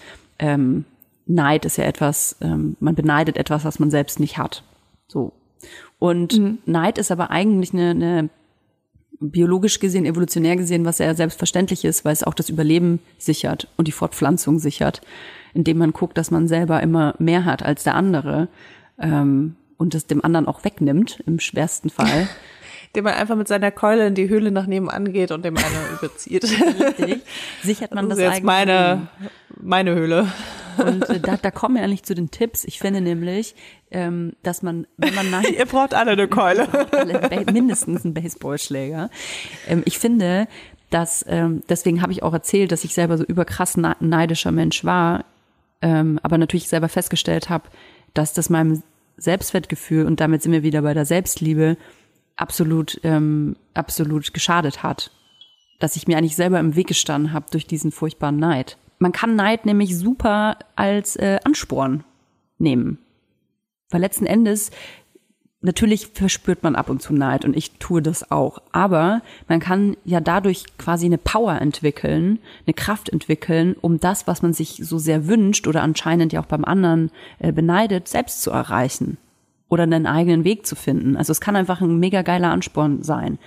Neid ist ja etwas, man beneidet etwas, was man selbst nicht hat. So. Und Neid ist aber eigentlich eine biologisch gesehen, evolutionär gesehen, was sehr selbstverständlich ist, weil es auch das Überleben sichert und die Fortpflanzung sichert, indem man guckt, dass man selber immer mehr hat als der andere und das dem anderen auch wegnimmt, im schwersten Fall. Dem man einfach mit seiner Keule in die Höhle nach nebenan geht und dem einer überzieht. Richtig. Sichert man das ist jetzt meine Höhle. Und da kommen wir eigentlich zu den Tipps. Ich finde nämlich, dass man, wenn man ihr braucht alle eine Keule. Mindestens einen Baseballschläger. Ich finde, dass, deswegen habe ich auch erzählt, dass ich selber so überkrass neidischer Mensch war, aber natürlich selber festgestellt habe, dass das meinem Selbstwertgefühl, und damit sind wir wieder bei der Selbstliebe, absolut geschadet hat. Dass ich mir eigentlich selber im Weg gestanden habe durch diesen furchtbaren Neid. Man kann Neid nämlich super als Ansporn nehmen. Weil letzten Endes, natürlich verspürt man ab und zu Neid und ich tue das auch. Aber man kann ja dadurch quasi eine Power entwickeln, eine Kraft entwickeln, um das, was man sich so sehr wünscht oder anscheinend ja auch beim anderen beneidet, selbst zu erreichen. Oder einen eigenen Weg zu finden. Also es kann einfach ein mega geiler Ansporn sein.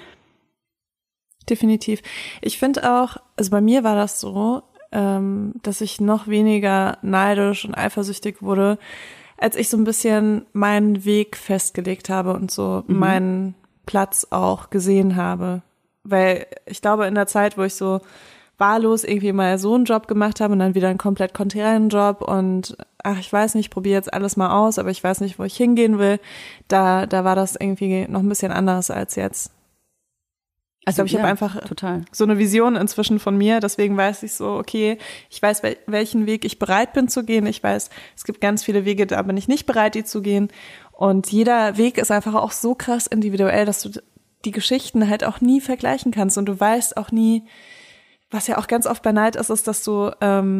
Definitiv. Ich finde auch, also bei mir war das so, dass ich noch weniger neidisch und eifersüchtig wurde, als ich so ein bisschen meinen Weg festgelegt habe und so meinen Platz auch gesehen habe. Weil ich glaube, in der Zeit, wo ich so wahllos irgendwie mal so einen Job gemacht habe und dann wieder einen komplett konträren Job und ich weiß nicht, ich probiere jetzt alles mal aus, aber ich weiß nicht, wo ich hingehen will, da war das irgendwie noch ein bisschen anders als jetzt. Also ich habe einfach so eine Vision inzwischen von mir, deswegen weiß ich so, okay, ich weiß, welchen Weg ich bereit bin zu gehen. Ich weiß, es gibt ganz viele Wege, da bin ich nicht bereit, die zu gehen. Und jeder Weg ist einfach auch so krass individuell, dass du die Geschichten halt auch nie vergleichen kannst und du weißt auch nie, was ja auch ganz oft bei Neid ist, dass du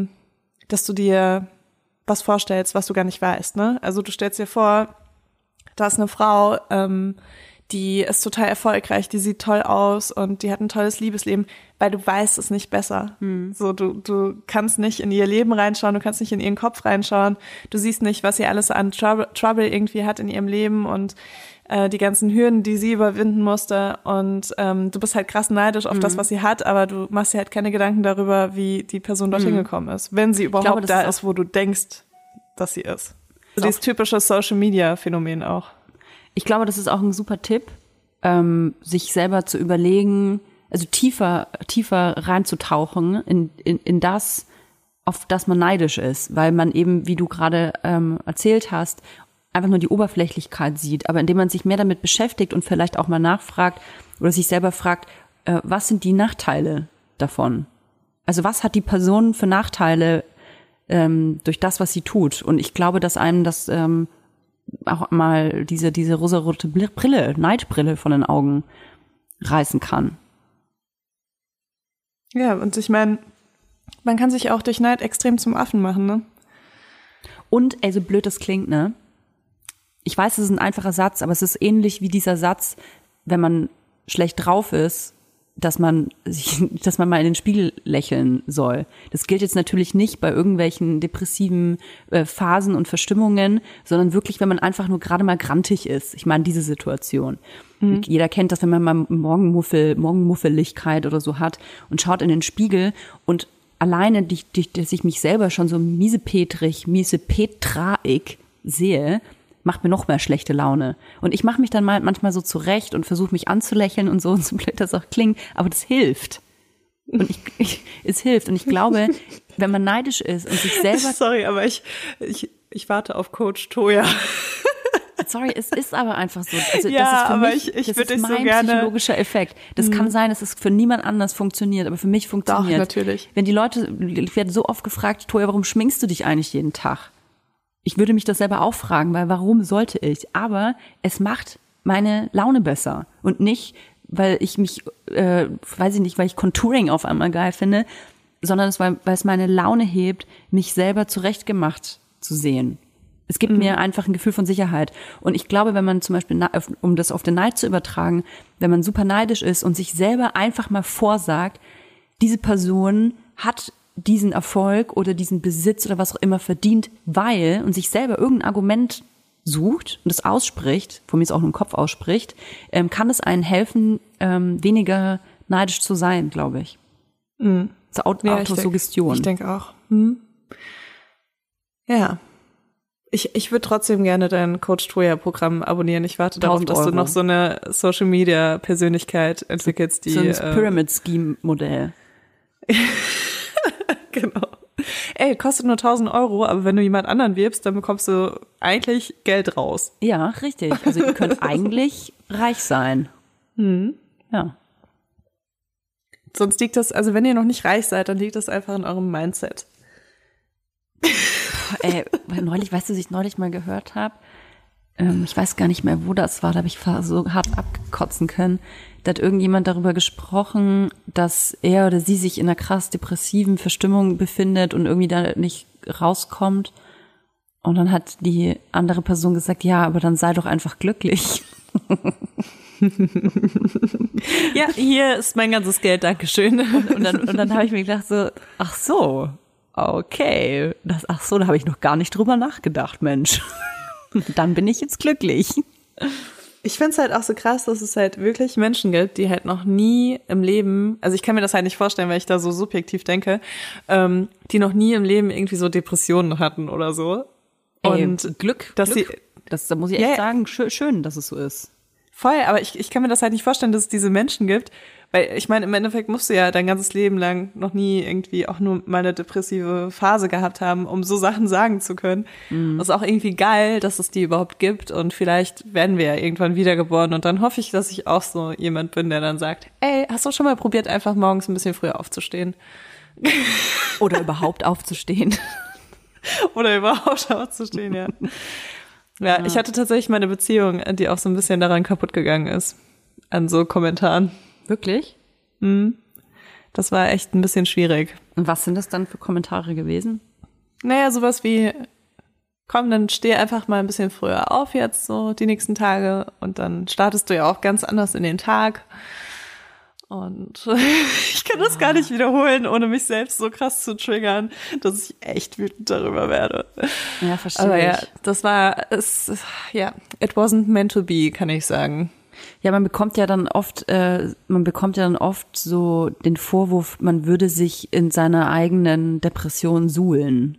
dir was vorstellst, was du gar nicht weißt, ne? Also du stellst dir vor, da ist eine Frau, die ist total erfolgreich, die sieht toll aus und die hat ein tolles Liebesleben, weil du weißt es nicht besser. So, du kannst nicht in ihr Leben reinschauen, du kannst nicht in ihren Kopf reinschauen, du siehst nicht, was sie alles an Trouble irgendwie hat in ihrem Leben und die ganzen Hürden, die sie überwinden musste und du bist halt krass neidisch auf das, was sie hat, aber du machst dir halt keine Gedanken darüber, wie die Person dorthin gekommen ist, wenn sie überhaupt da ist, wo du denkst, dass sie ist. So dieses typische Social-Media-Phänomen auch. Ich glaube, das ist auch ein super Tipp, sich selber zu überlegen, also tiefer reinzutauchen in das, auf das man neidisch ist, weil man eben, wie du gerade erzählt hast, einfach nur die Oberflächlichkeit sieht, aber indem man sich mehr damit beschäftigt und vielleicht auch mal nachfragt oder sich selber fragt, was sind die Nachteile davon? Also was hat die Person für Nachteile durch das, was sie tut? Und ich glaube, dass einem das auch mal diese rosarote Brille, Neidbrille von den Augen reißen kann. Ja, und ich meine, man kann sich auch durch Neid extrem zum Affen machen, ne? Und, so blöd das klingt, ne? Ich weiß, es ist ein einfacher Satz, aber es ist ähnlich wie dieser Satz, wenn man schlecht drauf ist, dass man mal in den Spiegel lächeln soll. Das gilt jetzt natürlich nicht bei irgendwelchen depressiven Phasen und Verstimmungen, sondern wirklich, wenn man einfach nur gerade mal grantig ist. Ich meine, diese Situation. Jeder kennt das, wenn man mal Morgenmuffeligkeit oder so hat und schaut in den Spiegel und alleine, dass ich mich selber schon so miesepetraig sehe, macht mir noch mehr schlechte Laune. Und ich mache mich dann mal manchmal so zurecht und versuche mich anzulächeln und so blöd das auch klingt, aber das hilft. Und es hilft. Und ich glaube, wenn man neidisch ist und sich selber... Sorry, aber ich warte auf Coach Toya. Sorry, es ist aber einfach so. Also ja, das ist für aber mich, ich das würde ist so mein gerne psychologischer Effekt. Das kann sein, dass es für niemand anders funktioniert, aber für mich funktioniert. Doch, natürlich. Wenn die Leute, ich werde so oft gefragt, Toya, warum schminkst du dich eigentlich jeden Tag? Ich würde mich das selber auch fragen, weil warum sollte ich? Aber es macht meine Laune besser und nicht, weil ich mich, weil ich Contouring auf einmal geil finde, sondern weil es meine Laune hebt, mich selber zurechtgemacht zu sehen. Es gibt mir einfach ein Gefühl von Sicherheit. Und ich glaube, wenn man zum Beispiel, um das auf den Neid zu übertragen, wenn man super neidisch ist und sich selber einfach mal vorsagt, diese Person hat diesen Erfolg oder diesen Besitz oder was auch immer verdient, weil und sich selber irgendein Argument sucht und es ausspricht, von mir es auch nur im Kopf ausspricht, kann es einen helfen, weniger neidisch zu sein, glaube ich. Das ist Autosuggestion. Ich denke auch. Ja. Ich würde trotzdem gerne dein Coach Toya Programm abonnieren. Ich warte darauf, dass du noch so eine Social Media Persönlichkeit entwickelst, die so ein Pyramid Scheme Modell. Genau. Ey, kostet nur 1.000 €, aber wenn du jemand anderen wirbst, dann bekommst du eigentlich Geld raus. Ja, richtig. Also ihr könnt eigentlich reich sein. Ja. Sonst liegt das, also wenn ihr noch nicht reich seid, dann liegt das einfach in eurem Mindset. Ey, neulich, weißt du, was ich neulich mal gehört habe? Ich weiß gar nicht mehr, wo das war, da habe ich so hart abkotzen können. Da hat irgendjemand darüber gesprochen, dass er oder sie sich in einer krass depressiven Verstimmung befindet und irgendwie da nicht rauskommt. Und dann hat die andere Person gesagt, ja, aber dann sei doch einfach glücklich. Ja, hier ist mein ganzes Geld, Dankeschön. Und dann habe ich mir gedacht so, ach so, okay. Da habe ich noch gar nicht drüber nachgedacht, Mensch. Dann bin ich jetzt glücklich. Ich finde es halt auch so krass, dass es halt wirklich Menschen gibt, die halt noch nie im Leben, also ich kann mir das halt nicht vorstellen, weil ich da so subjektiv denke, die noch nie im Leben irgendwie so Depressionen hatten oder so. Und Glück, dass Glück. Da muss ich echt sagen, schön, dass es so ist. Voll, aber ich kann mir das halt nicht vorstellen, dass es diese Menschen gibt, weil ich meine, im Endeffekt musst du ja dein ganzes Leben lang noch nie irgendwie auch nur mal eine depressive Phase gehabt haben, um so Sachen sagen zu können. Das ist auch irgendwie geil, dass es die überhaupt gibt und vielleicht werden wir ja irgendwann wiedergeboren und dann hoffe ich, dass ich auch so jemand bin, der dann sagt, ey, hast du schon mal probiert, einfach morgens ein bisschen früher aufzustehen? Oder überhaupt aufzustehen. Oder überhaupt aufzustehen, ja. Ja, ich hatte tatsächlich mal eine Beziehung, die auch so ein bisschen daran kaputt gegangen ist, an so Kommentaren. Wirklich? Das war echt ein bisschen schwierig. Und was sind das dann für Kommentare gewesen? Naja, sowas wie, komm, dann steh einfach mal ein bisschen früher auf jetzt so die nächsten Tage und dann startest du ja auch ganz anders in den Tag. Und ich kann das gar nicht wiederholen, ohne mich selbst so krass zu triggern, dass ich echt wütend darüber werde. Ja, verstehe ich. Aber ja, it wasn't meant to be, kann ich sagen. Ja, man bekommt ja dann oft so den Vorwurf, man würde sich in seiner eigenen Depression suhlen.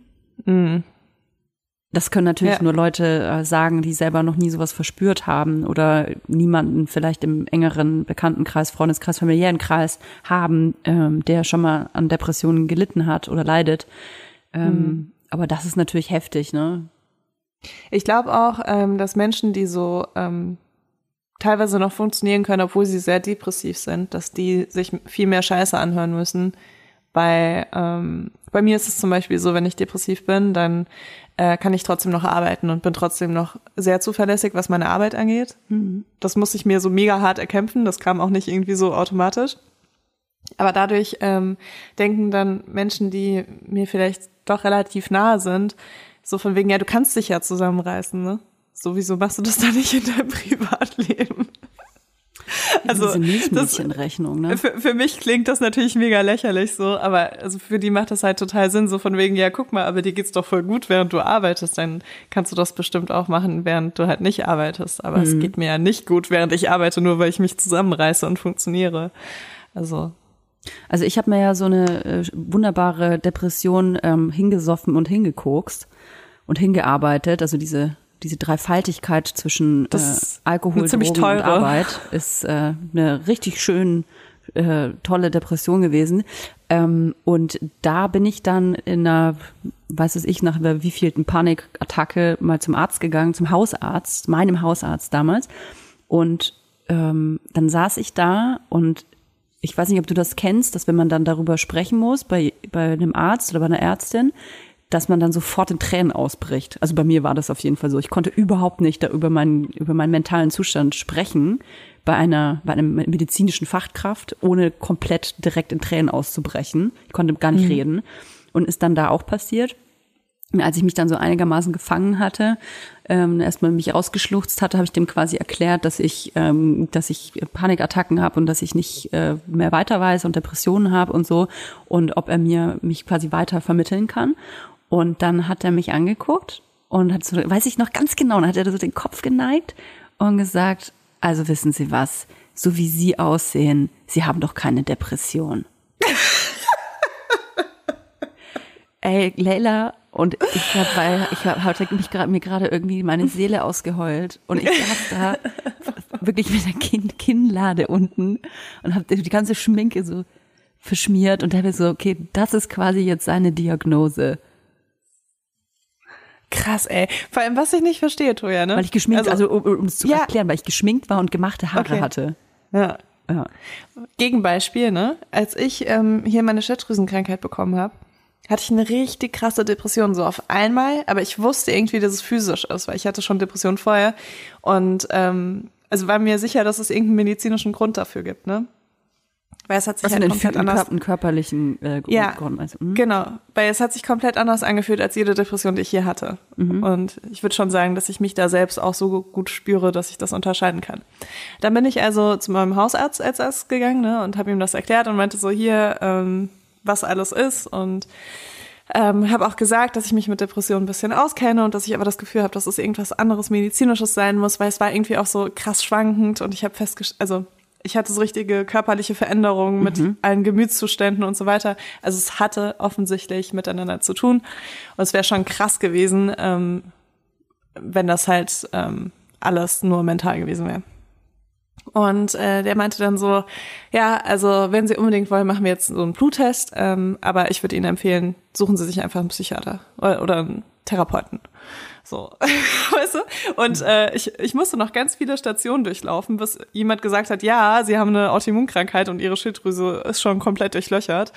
Das können natürlich nur Leute sagen, die selber noch nie sowas verspürt haben oder niemanden vielleicht im engeren Bekanntenkreis, Freundeskreis, familiären Kreis haben, der schon mal an Depressionen gelitten hat oder leidet. Aber das ist natürlich heftig, ne? Ich glaube auch, dass Menschen, die so teilweise noch funktionieren können, obwohl sie sehr depressiv sind, dass die sich viel mehr Scheiße anhören müssen. Bei mir ist es zum Beispiel so, wenn ich depressiv bin, dann kann ich trotzdem noch arbeiten und bin trotzdem noch sehr zuverlässig, was meine Arbeit angeht. Das muss ich mir so mega hart erkämpfen, das kam auch nicht irgendwie so automatisch. Aber dadurch denken dann Menschen, die mir vielleicht doch relativ nahe sind, so von wegen, ja, du kannst dich ja zusammenreißen, ne? Sowieso machst du das dann nicht in deinem Privatleben. Also diese Milchmädchenrechnung, ne? Für mich klingt das natürlich mega lächerlich so, aber also für die macht das halt total Sinn, so von wegen, ja guck mal, aber dir geht's doch voll gut, während du arbeitest, dann kannst du das bestimmt auch machen, während du halt nicht arbeitest. Aber es geht mir ja nicht gut, während ich arbeite, nur weil ich mich zusammenreiße und funktioniere. Also ich habe mir ja so eine wunderbare Depression hingesoffen und hingekokst und hingearbeitet. Also diese Dreifaltigkeit zwischen Alkohol, Drogen und Arbeit ist eine richtig schön tolle Depression gewesen. Und da bin ich dann in einer, weiß es ich, nach der wievielten Panikattacke mal zum Arzt gegangen, zum Hausarzt, meinem Hausarzt damals. Und dann saß ich da und ich weiß nicht, ob du das kennst, dass wenn man dann darüber sprechen muss bei einem Arzt oder bei einer Ärztin, dass man dann sofort in Tränen ausbricht. Also bei mir war das auf jeden Fall so. Ich konnte überhaupt nicht da über meinen mentalen Zustand sprechen bei einem medizinischen Fachkraft, ohne komplett direkt in Tränen auszubrechen. Ich konnte gar nicht reden. Und ist dann da auch passiert. Als ich mich dann so einigermaßen gefangen hatte, erstmal mich ausgeschluchzt hatte, habe ich dem quasi erklärt, dass ich Panikattacken habe und dass ich nicht mehr weiter weiß und Depressionen habe und so und ob er mich quasi weiter vermitteln kann. Und dann hat er mich angeguckt und hat so, weiß ich noch ganz genau, dann hat er so den Kopf geneigt und gesagt, also wissen Sie was, so wie Sie aussehen, Sie haben doch keine Depression. Ey, Leila, und ich hatte mir gerade irgendwie meine Seele ausgeheult und ich saß da wirklich mit der Kinnlade unten und habe die ganze Schminke so verschmiert und habe so, okay, das ist quasi jetzt seine Diagnose. Krass, ey. Vor allem, was ich nicht verstehe, Toja, ne? Weil ich geschminkt, um es zu erklären, weil ich geschminkt war und gemachte Haare hatte. Ja. Gegenbeispiel, ne? Als ich hier meine Schilddrüsenkrankheit bekommen habe, hatte ich eine richtig krasse Depression, so auf einmal, aber ich wusste irgendwie, dass es physisch ist, weil ich hatte schon Depression vorher und also war mir sicher, dass es irgendeinen medizinischen Grund dafür gibt, ne? Weil es hat sich halt komplett anders... einen körperlichen Grund. Also, genau, weil es hat sich komplett anders angefühlt als jede Depression, die ich hier hatte. Und ich würde schon sagen, dass ich mich da selbst auch so gut spüre, dass ich das unterscheiden kann. Dann bin ich also zu meinem Hausarzt als erstes gegangen, ne, und habe ihm das erklärt und meinte so, hier, was alles ist und habe auch gesagt, dass ich mich mit Depressionen ein bisschen auskenne und dass ich aber das Gefühl habe, dass es irgendwas anderes Medizinisches sein muss, weil es war irgendwie auch so krass schwankend und ich habe ich hatte so richtige körperliche Veränderungen mit allen Gemütszuständen und so weiter. Also es hatte offensichtlich miteinander zu tun. Und es wäre schon krass gewesen, wenn das halt alles nur mental gewesen wäre. Und der meinte dann so, ja, also wenn Sie unbedingt wollen, machen wir jetzt so einen Bluttest, aber ich würde Ihnen empfehlen, suchen Sie sich einfach einen Psychiater oder einen Therapeuten. So, weißt du? Und ich musste noch ganz viele Stationen durchlaufen, bis jemand gesagt hat, ja, Sie haben eine Autoimmunkrankheit und Ihre Schilddrüse ist schon komplett durchlöchert.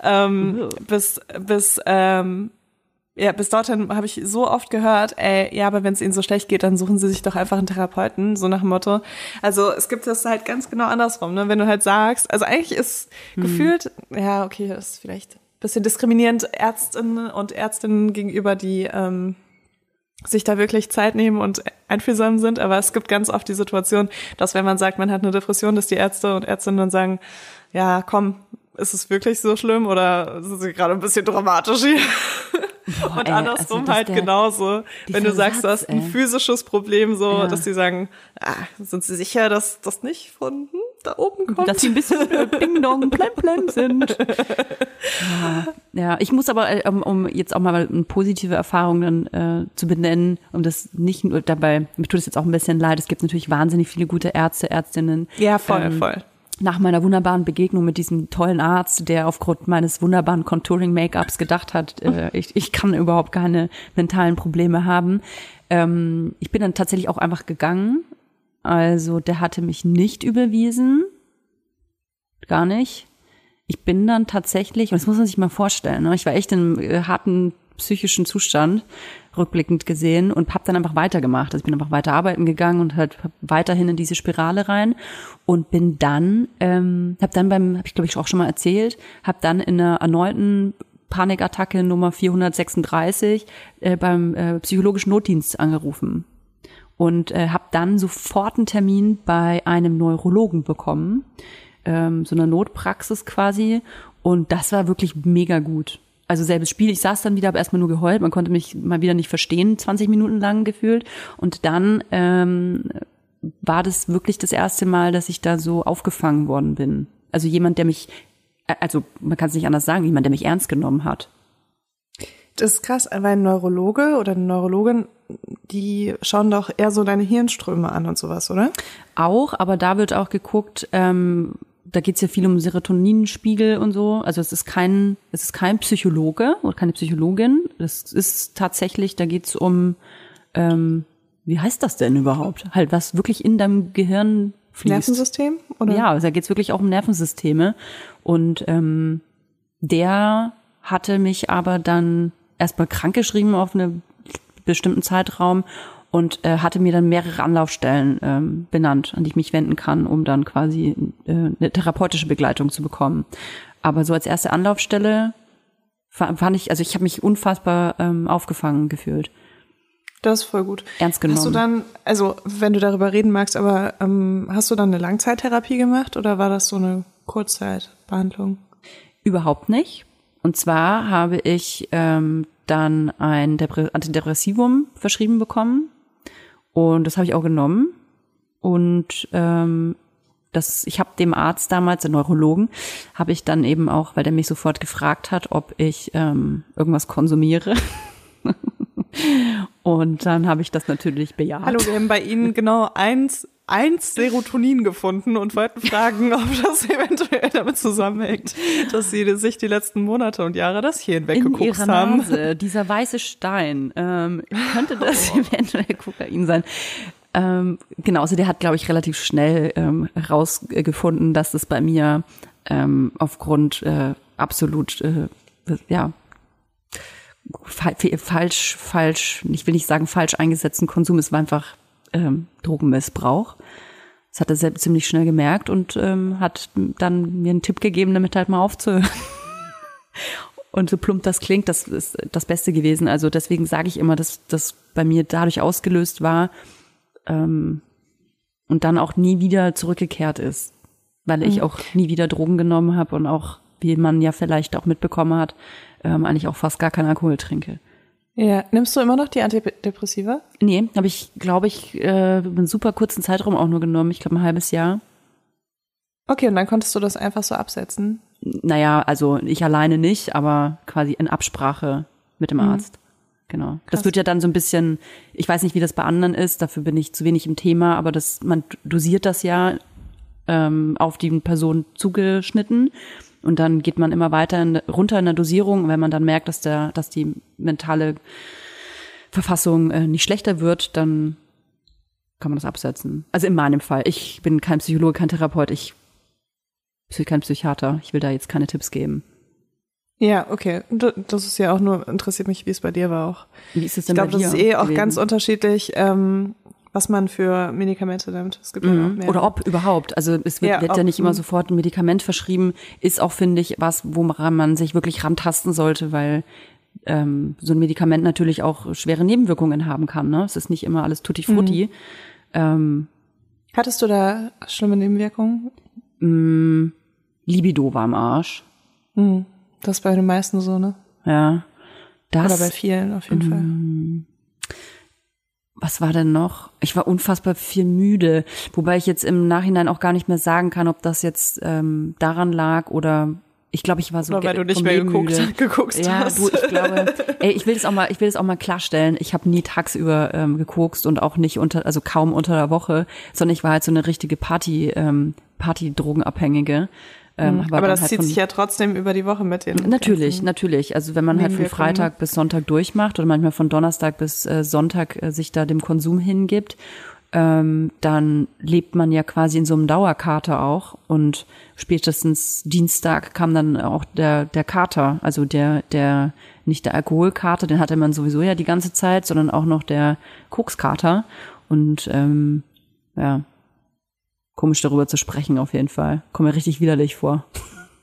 Bis dorthin habe ich so oft gehört, ja, aber wenn es Ihnen so schlecht geht, dann suchen Sie sich doch einfach einen Therapeuten, so nach dem Motto. Also es gibt das halt ganz genau andersrum, ne? Wenn du halt sagst, also eigentlich ist gefühlt, ja, okay, das ist vielleicht ein bisschen diskriminierend Ärztinnen und Ärztinnen gegenüber, die sich da wirklich Zeit nehmen und einfühlsam sind, aber es gibt ganz oft die Situation, dass wenn man sagt, man hat eine Depression, dass die Ärzte und Ärztinnen dann sagen, ja, komm, ist es wirklich so schlimm oder ist es gerade ein bisschen dramatisch hier? Boah, und andersrum also halt genauso. Wenn du sagst, du hast ein physisches Problem, so, dass die sagen, sind sie sicher, dass das nicht von da oben kommt? Dass sie ein bisschen Ding-Dong, Plem-Plem sind. Ja, ich muss aber, um jetzt auch mal eine positive Erfahrung dann zu benennen, um das nicht nur dabei, mir tut es jetzt auch ein bisschen leid, es gibt natürlich wahnsinnig viele gute Ärzte, Ärztinnen. Ja, voll. Nach meiner wunderbaren Begegnung mit diesem tollen Arzt, der aufgrund meines wunderbaren Contouring-Make-ups gedacht hat, ich kann überhaupt keine mentalen Probleme haben. Ich bin dann tatsächlich auch einfach gegangen. Also der hatte mich nicht überwiesen. Gar nicht. Ich bin dann tatsächlich, und das muss man sich mal vorstellen, ne? Ich war echt in einem harten psychischen Zustand, rückblickend gesehen, und habe dann einfach weitergemacht. Also ich bin einfach weiter arbeiten gegangen und halt weiterhin in diese Spirale rein und bin dann, habe ich glaube ich auch schon mal erzählt, habe dann in einer erneuten Panikattacke Nummer 436 beim psychologischen Notdienst angerufen. und habe dann sofort einen Termin bei einem Neurologen bekommen, so einer Notpraxis quasi, und das war wirklich mega gut. Also selbes Spiel, ich saß dann wieder, habe erstmal nur geheult, man konnte mich mal wieder nicht verstehen, 20 Minuten lang gefühlt, und dann war das wirklich das erste Mal, dass ich da so aufgefangen worden bin. Also jemand, der mich, also man kann es nicht anders sagen, jemand, der mich ernst genommen hat. Das ist krass, weil ein Neurologe oder eine Neurologin, die schauen doch eher so deine Hirnströme an und sowas, oder? Auch, aber da wird auch geguckt, da geht's ja viel um Serotoninspiegel und so. Also es ist kein Psychologe oder keine Psychologin. Das ist tatsächlich, da geht's um, wie heißt das denn überhaupt? Halt, was wirklich in deinem Gehirn fließt. Nervensystem? Oder? Ja, also da geht's wirklich auch um Nervensysteme. Und der hatte mich aber dann erstmal krankgeschrieben auf einen bestimmten Zeitraum und hatte mir dann mehrere Anlaufstellen benannt, an die ich mich wenden kann, um dann quasi eine therapeutische Begleitung zu bekommen. Aber so als erste Anlaufstelle fand ich, also ich habe mich unfassbar aufgefangen gefühlt. Das ist voll gut. Ernst genommen. Hast du dann, also wenn du darüber reden magst, aber hast du dann eine Langzeittherapie gemacht oder war das so eine Kurzzeitbehandlung? Überhaupt nicht. Und zwar habe ich dann ein Antidepressivum verschrieben bekommen und das habe ich auch genommen. Und ich habe dem Arzt damals, den Neurologen, habe ich dann eben auch, weil der mich sofort gefragt hat, ob ich irgendwas konsumiere. Und dann habe ich das natürlich bejaht. Hallo, wir haben bei Ihnen genau eins Serotonin gefunden und wollten fragen, ob das eventuell damit zusammenhängt, dass Sie sich die letzten Monate und Jahre das Hirn weggeguckt haben. Nase, dieser weiße Stein, könnte das eventuell Kokain sein? Genau, also der hat, glaube ich, relativ schnell herausgefunden, dass es bei mir aufgrund absolut, falsch, ich will nicht sagen falsch eingesetzten Konsum, es war einfach Drogenmissbrauch. Das hat er selbst ziemlich schnell gemerkt und hat dann mir einen Tipp gegeben, damit halt mal aufzuhören. Und so plump das klingt, das ist das Beste gewesen. Also deswegen sage ich immer, dass das bei mir dadurch ausgelöst war und dann auch nie wieder zurückgekehrt ist, weil ich auch nie wieder Drogen genommen habe und auch, wie man ja vielleicht auch mitbekommen hat, eigentlich auch fast gar keinen Alkohol trinke. Ja, nimmst du immer noch die Antidepressiva? Nee, habe ich, glaube ich, einen super kurzen Zeitraum auch nur genommen. Ich glaube, ein halbes Jahr. Okay, und dann konntest du das einfach so absetzen? Naja, also ich alleine nicht, aber quasi in Absprache mit dem Arzt. Genau. Krass. Das wird ja dann so ein bisschen, ich weiß nicht, wie das bei anderen ist, dafür bin ich zu wenig im Thema, aber man dosiert das ja auf die Person zugeschnitten. Und dann geht man immer weiter runter in der Dosierung. Wenn man dann merkt, dass die mentale Verfassung nicht schlechter wird, dann kann man das absetzen. Also in meinem Fall. Ich bin kein Psychologe, kein Therapeut, kein Psychiater. Ich will da jetzt keine Tipps geben. Ja, okay. Das ist ja auch nur, interessiert mich, wie es bei dir war auch. Wie ist es denn bei bei dir? Ich glaube, das ist auch ganz unterschiedlich, was man für Medikamente nimmt. Es gibt ja noch mehr. Oder ob überhaupt. Also es wird ja nicht immer sofort ein Medikament verschrieben. Ist auch, finde ich, was, woran man sich wirklich rantasten sollte, weil so ein Medikament natürlich auch schwere Nebenwirkungen haben kann. Ne? Es ist nicht immer alles tutti frutti. Hattest du da schlimme Nebenwirkungen? Libido war am Arsch. Das ist bei den meisten so, ne? Ja. Oder bei vielen auf jeden Fall. Was war denn noch? Ich war unfassbar viel müde, wobei ich jetzt im Nachhinein auch gar nicht mehr sagen kann, ob das jetzt daran lag oder ich glaube, ich war so oder weil du nicht mehr geguckt ja, hast. Ja, du, ich glaube, ich will das auch mal klarstellen. Ich habe nie tagsüber gekokst und auch nicht kaum unter der Woche, sondern ich war halt so eine richtige Party-Drogenabhängige. Aber das halt zieht sich ja trotzdem über die Woche mit den Natürlich. Also wenn man halt von Freitag bis Sonntag durchmacht oder manchmal von Donnerstag bis Sonntag sich da dem Konsum hingibt, dann lebt man ja quasi in so einem Dauerkater auch und spätestens Dienstag kam dann auch der Kater, also der nicht der Alkoholkater, den hatte man sowieso ja die ganze Zeit, sondern auch noch der Kokskater und komisch darüber zu sprechen auf jeden Fall. Kommt mir richtig widerlich vor.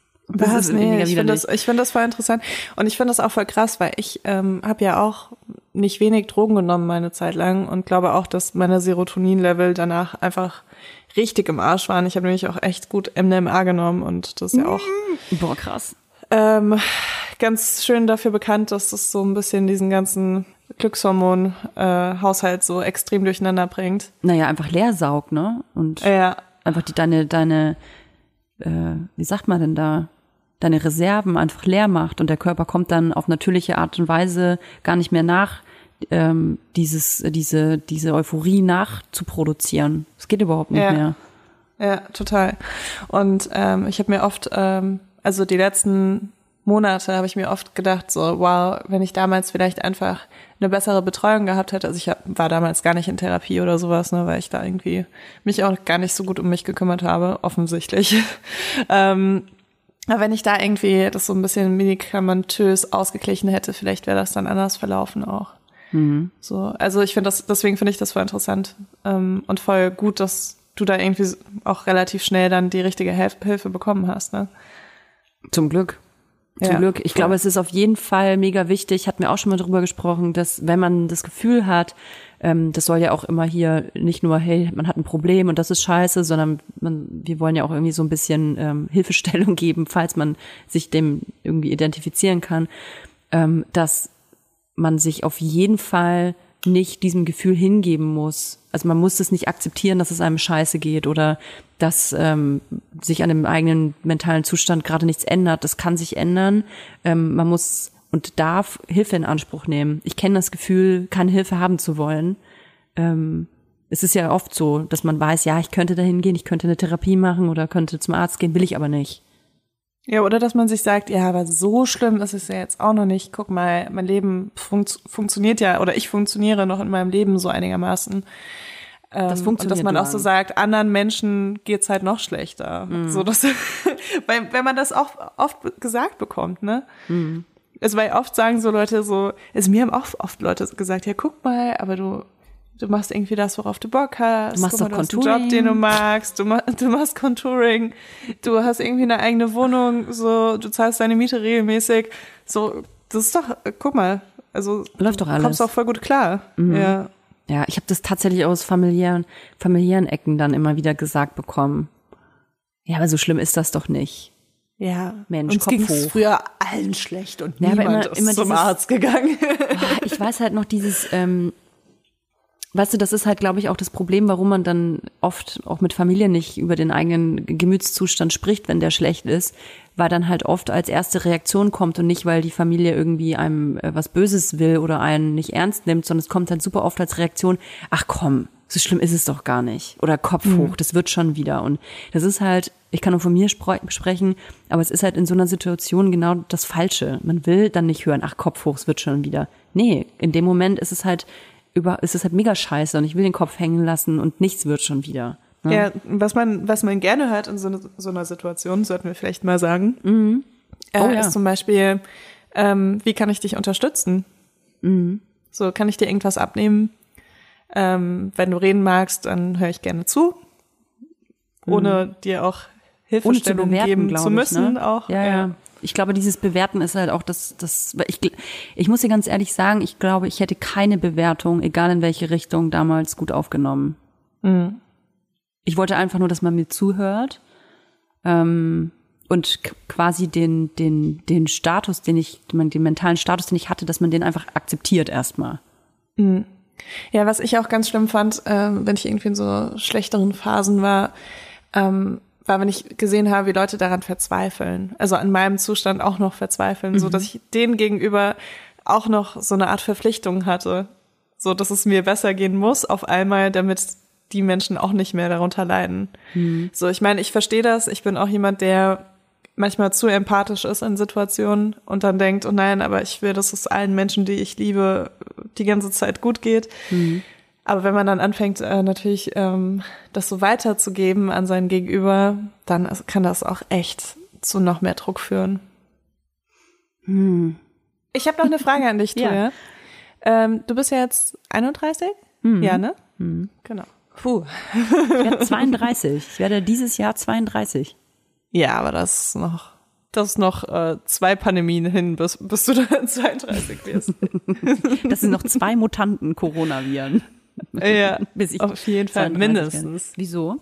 Ich finde das voll interessant und ich finde das auch voll krass, weil ich habe ja auch nicht wenig Drogen genommen meine Zeit lang und glaube auch, dass meine Serotonin-Level danach einfach richtig im Arsch waren. Ich habe nämlich auch echt gut MDMA genommen und das ist ja auch Boah, krass. ganz schön dafür bekannt, dass das so ein bisschen diesen ganzen Glückshormon-Haushalt so extrem durcheinander bringt. Naja, einfach leer saugt, ne? Und Ja, einfach deine wie sagt man denn da, deine Reserven einfach leer macht und der Körper kommt dann auf natürliche Art und Weise gar nicht mehr nach, diese Euphorie nachzuproduzieren. Es geht überhaupt nicht mehr. ja, total. Und ich habe mir oft, also die letzten Monate habe ich mir oft gedacht, so wow, wenn ich damals vielleicht einfach eine bessere Betreuung gehabt hätte, also ich war damals gar nicht in Therapie oder sowas, ne, weil ich da irgendwie mich auch gar nicht so gut um mich gekümmert habe, offensichtlich. Aber wenn ich da irgendwie das so ein bisschen medikamentös ausgeglichen hätte, vielleicht wäre das dann anders verlaufen auch. Mhm. So, also deswegen finde ich das voll interessant und voll gut, dass du da irgendwie auch relativ schnell dann die richtige Hilfe bekommen hast, ne? Zum Glück. Zum Glück. Ich glaube, es ist auf jeden Fall mega wichtig, hatten wir auch schon mal drüber gesprochen, dass wenn man das Gefühl hat, das soll ja auch immer hier nicht nur, hey, man hat ein Problem und das ist scheiße, sondern wir wollen ja auch irgendwie so ein bisschen Hilfestellung geben, falls man sich dem irgendwie identifizieren kann, dass man sich auf jeden Fall nicht diesem Gefühl hingeben muss. Also man muss es nicht akzeptieren, dass es einem scheiße geht oder dass sich an dem eigenen mentalen Zustand gerade nichts ändert. Das kann sich ändern. Man muss und darf Hilfe in Anspruch nehmen. Ich kenne das Gefühl, keine Hilfe haben zu wollen. Es ist ja oft so, dass man weiß, ja, ich könnte dahin gehen, ich könnte eine Therapie machen oder könnte zum Arzt gehen, will ich aber nicht. Ja, oder dass man sich sagt, ja, aber so schlimm ist es ja jetzt auch noch nicht. Guck mal, mein Leben funktioniert ja, oder ich funktioniere noch in meinem Leben so einigermaßen. Das funktioniert. Und dass man auch so sagt, anderen Menschen geht's halt noch schlechter. So, wenn man das auch oft gesagt bekommt, ne? Also, weil oft sagen so Leute so, also mir haben auch oft Leute gesagt, ja, guck mal, aber du machst irgendwie das, worauf du Bock hast. Du machst doch Contouring. Du hast einen Job, den du magst. Du machst Contouring. Du hast irgendwie eine eigene Wohnung. So, du zahlst deine Miete regelmäßig. So, das ist doch, guck mal. Also, läuft doch alles. Du kommst auch voll gut klar. Ja. Ja, ich habe das tatsächlich aus familiären Ecken dann immer wieder gesagt bekommen. Ja, aber so schlimm ist das doch nicht. Ja, Mensch, uns Kopf ging's hoch. früher allen schlecht und Ja, aber niemand immer ist zum dieses- Arzt gegangen. Ich weiß halt noch dieses, weißt du, das ist halt, glaube ich, auch das Problem, warum man dann oft auch mit Familie nicht über den eigenen Gemütszustand spricht, wenn der schlecht ist, weil dann halt oft als erste Reaktion kommt und nicht, weil die Familie irgendwie einem was Böses will oder einen nicht ernst nimmt, sondern es kommt halt super oft als Reaktion, ach komm, so schlimm ist es doch gar nicht. Oder Kopf hoch, das wird schon wieder. Und das ist halt, ich kann nur von mir sprechen, aber es ist halt in so einer Situation genau das Falsche. Man will dann nicht hören, ach Kopf hoch, es wird schon wieder. Nee, in dem Moment ist es halt mega scheiße und ich will den Kopf hängen lassen und nichts wird schon wieder. Ne? Ja, was man gerne hört in so einer Situation, sollten wir vielleicht mal sagen, ist zum Beispiel, wie kann ich dich unterstützen? So, kann ich dir irgendwas abnehmen? Wenn du reden magst, dann höre ich gerne zu, ohne dir auch Hilfestellung geben zu müssen. Ne? Auch. Ja. Ich glaube, dieses Bewerten ist halt auch ich muss dir ganz ehrlich sagen, ich glaube, ich hätte keine Bewertung, egal in welche Richtung, damals gut aufgenommen. Ich wollte einfach nur, dass man mir zuhört und quasi den Status, den mentalen Status, den ich hatte, dass man den einfach akzeptiert erstmal. Ja, was ich auch ganz schlimm fand, wenn ich irgendwie in so schlechteren Phasen war, wenn ich gesehen habe, wie Leute daran verzweifeln, also an meinem Zustand auch noch verzweifeln, so dass ich denen gegenüber auch noch so eine Art Verpflichtung hatte, so dass es mir besser gehen muss auf einmal, damit die Menschen auch nicht mehr darunter leiden. So, ich meine, ich verstehe das, ich bin auch jemand, der manchmal zu empathisch ist in Situationen und dann denkt, oh nein, aber ich will, dass es allen Menschen, die ich liebe, die ganze Zeit gut geht. Aber wenn man dann anfängt, natürlich das so weiterzugeben an sein Gegenüber, dann kann das auch echt zu noch mehr Druck führen. Ich habe noch eine Frage an dich, Toja. Du bist ja jetzt 31? Ja, ne? Genau. Puh. Ich werde 32. Ich werde dieses Jahr 32. Ja, aber das Das ist noch 2 Pandemien hin, bis du dann 32 wirst. Das sind noch 2 Mutanten Coronaviren. Ja, bis ich auf jeden Fall mindestens. Wieso?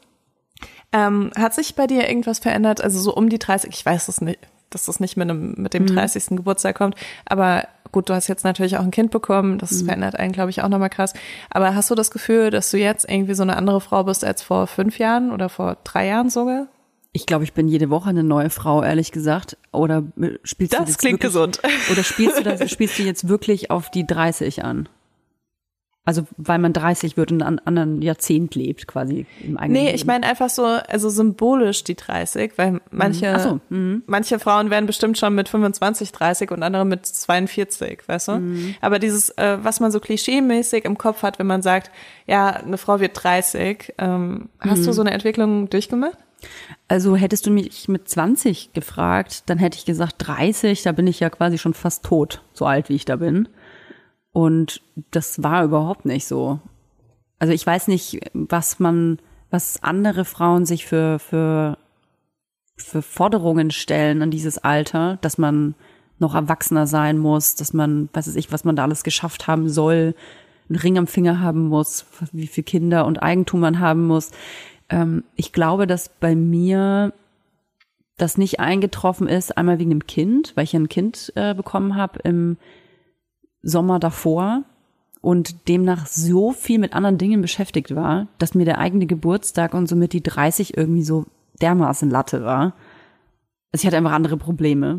Hat sich bei dir irgendwas verändert? Also so um die 30, ich weiß es nicht, dass das nicht mit dem 30. Geburtstag kommt, aber gut, du hast jetzt natürlich auch ein Kind bekommen, das verändert einen, glaube ich, auch nochmal krass. Aber hast du das Gefühl, dass du jetzt irgendwie so eine andere Frau bist als vor 5 Jahren oder vor 3 Jahren sogar? Ich glaube, ich bin jede Woche eine neue Frau, ehrlich gesagt. Oder spielst du das klingt gesund. Oder spielst du jetzt wirklich auf die 30 an? Also, weil man 30 wird und in einem anderen Jahrzehnt lebt, quasi im eigenen Leben. Ich meine einfach so, also symbolisch die 30, weil manche Frauen werden bestimmt schon mit 25, 30 und andere mit 42, weißt du? Aber dieses, was man so klischeemäßig im Kopf hat, wenn man sagt, ja, eine Frau wird 30, hast du so eine Entwicklung durchgemacht? Also hättest du mich mit 20 gefragt, dann hätte ich gesagt 30, da bin ich ja quasi schon fast tot, so alt wie ich da bin. Und das war überhaupt nicht so. Also ich weiß nicht, was andere Frauen sich für Forderungen stellen an dieses Alter, dass man noch erwachsener sein muss, dass man, was man da alles geschafft haben soll, einen Ring am Finger haben muss, wie viele Kinder und Eigentum man haben muss. Ich glaube, dass bei mir das nicht eingetroffen ist, einmal wegen dem Kind, weil ich ja ein Kind bekommen habe im Sommer davor und demnach so viel mit anderen Dingen beschäftigt war, dass mir der eigene Geburtstag und somit die 30 irgendwie so dermaßen Latte war. Also ich hatte einfach andere Probleme.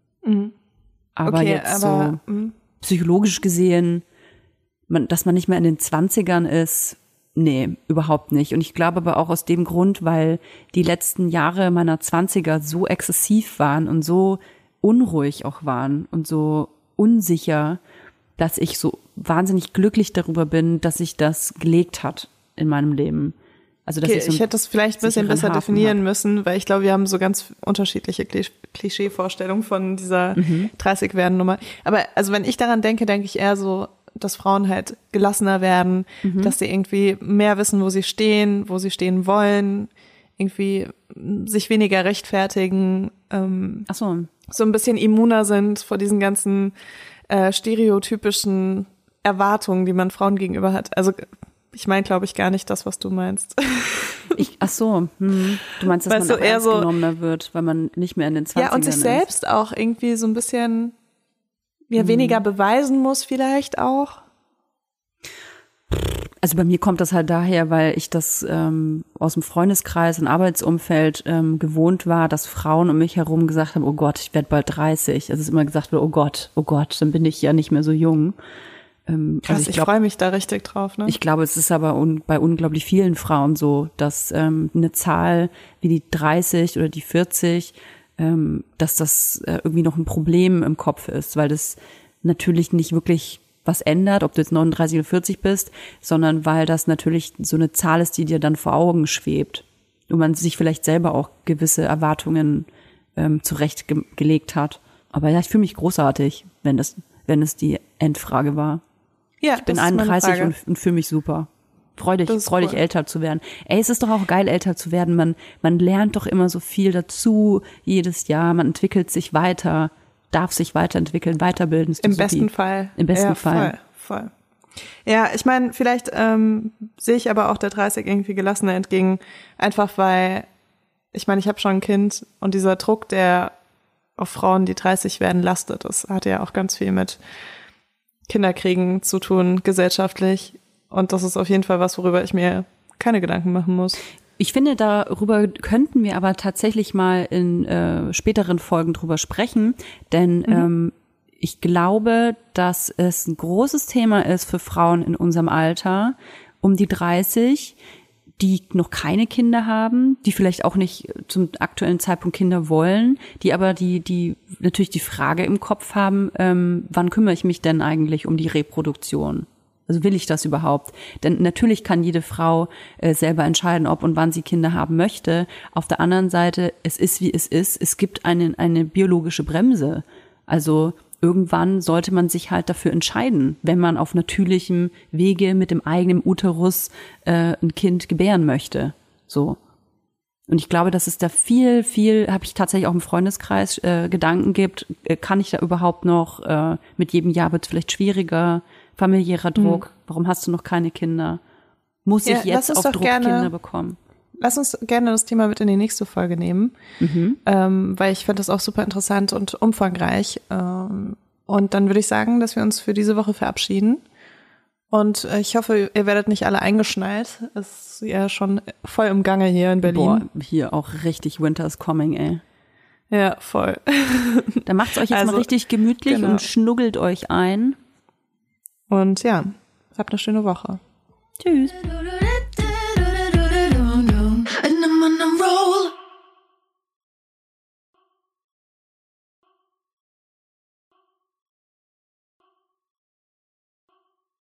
Aber so psychologisch gesehen, dass man nicht mehr in den 20ern ist, nee, überhaupt nicht. Und ich glaube aber auch aus dem Grund, weil die letzten Jahre meiner 20er so exzessiv waren und so unruhig auch waren und so unsicher, dass ich so wahnsinnig glücklich darüber bin, dass sich das gelegt hat in meinem Leben. Also dass ich hätte das vielleicht ein bisschen besser definieren müssen, weil ich glaube, wir haben so ganz unterschiedliche Klischee-Vorstellungen von dieser 30-Werden-Nummer. Aber also wenn ich daran denke, denke ich eher so, dass Frauen halt gelassener werden, dass sie irgendwie mehr wissen, wo sie stehen wollen, irgendwie sich weniger rechtfertigen, so ein bisschen immuner sind vor diesen ganzen stereotypischen Erwartungen, die man Frauen gegenüber hat. Also ich meine, glaube ich, gar nicht das, was du meinst. Du meinst, dass man auch ernst genommener wird, weil man nicht mehr in den 20ern ist. Ja, und sich selbst auch irgendwie so ein bisschen weniger beweisen muss vielleicht auch. Also bei mir kommt das halt daher, weil ich das aus dem Freundeskreis und Arbeitsumfeld gewohnt war, dass Frauen um mich herum gesagt haben, oh Gott, ich werde bald 30. Also es immer gesagt wird, oh Gott, dann bin ich ja nicht mehr so jung. Krass, also ich freue mich da richtig drauf. Ne? Ich glaube, es ist aber bei unglaublich vielen Frauen so, dass eine Zahl wie die 30 oder die 40, dass das irgendwie noch ein Problem im Kopf ist, weil das natürlich nicht wirklich was ändert, ob du jetzt 39 oder 40 bist, sondern weil das natürlich so eine Zahl ist, die dir dann vor Augen schwebt und man sich vielleicht selber auch gewisse Erwartungen zurechtgelegt hat. Aber ja, ich fühle mich großartig, wenn es die Endfrage war. Ja, ich bin 31 und fühle mich super. Freu dich älter zu werden. Ey, es ist doch auch geil, älter zu werden. Man lernt doch immer so viel dazu jedes Jahr. Man entwickelt sich weiter, darf sich weiterentwickeln, weiterbilden. Im besten Fall. Im besten Fall. Voll. Ja, ich meine, vielleicht sehe ich aber auch der 30 irgendwie gelassener entgegen. Einfach weil, ich meine, ich habe schon ein Kind und dieser Druck, der auf Frauen, die 30 werden, lastet. Das hat ja auch ganz viel mit Kinderkriegen zu tun, gesellschaftlich. Und das ist auf jeden Fall was, worüber ich mir keine Gedanken machen muss. Ich finde, darüber könnten wir aber tatsächlich mal in späteren Folgen drüber sprechen, denn ich glaube, dass es ein großes Thema ist für Frauen in unserem Alter, um die 30, die noch keine Kinder haben, die vielleicht auch nicht zum aktuellen Zeitpunkt Kinder wollen, die aber die natürlich die Frage im Kopf haben, wann kümmere ich mich denn eigentlich um die Reproduktion? Also will ich das überhaupt? Denn natürlich kann jede Frau selber entscheiden, ob und wann sie Kinder haben möchte. Auf der anderen Seite, es ist, wie es ist. Es gibt eine biologische Bremse. Also irgendwann sollte man sich halt dafür entscheiden, wenn man auf natürlichem Wege mit dem eigenen Uterus ein Kind gebären möchte. So. Und ich glaube, dass es da viel, habe ich tatsächlich auch im Freundeskreis Gedanken gibt, kann ich da überhaupt noch, mit jedem Jahr wird es vielleicht schwieriger, familiärer Druck, warum hast du noch keine Kinder? Muss ich jetzt auf Druck Kinder bekommen? Lass uns gerne das Thema mit in die nächste Folge nehmen, weil ich finde das auch super interessant und umfangreich. Und dann würde ich sagen, dass wir uns für diese Woche verabschieden. Und ich hoffe, ihr werdet nicht alle eingeschnallt. Es ist ja schon voll im Gange hier in Berlin. Boah, hier auch richtig Winter is coming, ey. Ja, voll. Dann macht's euch jetzt mal richtig gemütlich und schnuggelt euch ein. Und ja, habt eine schöne Woche. Tschüss.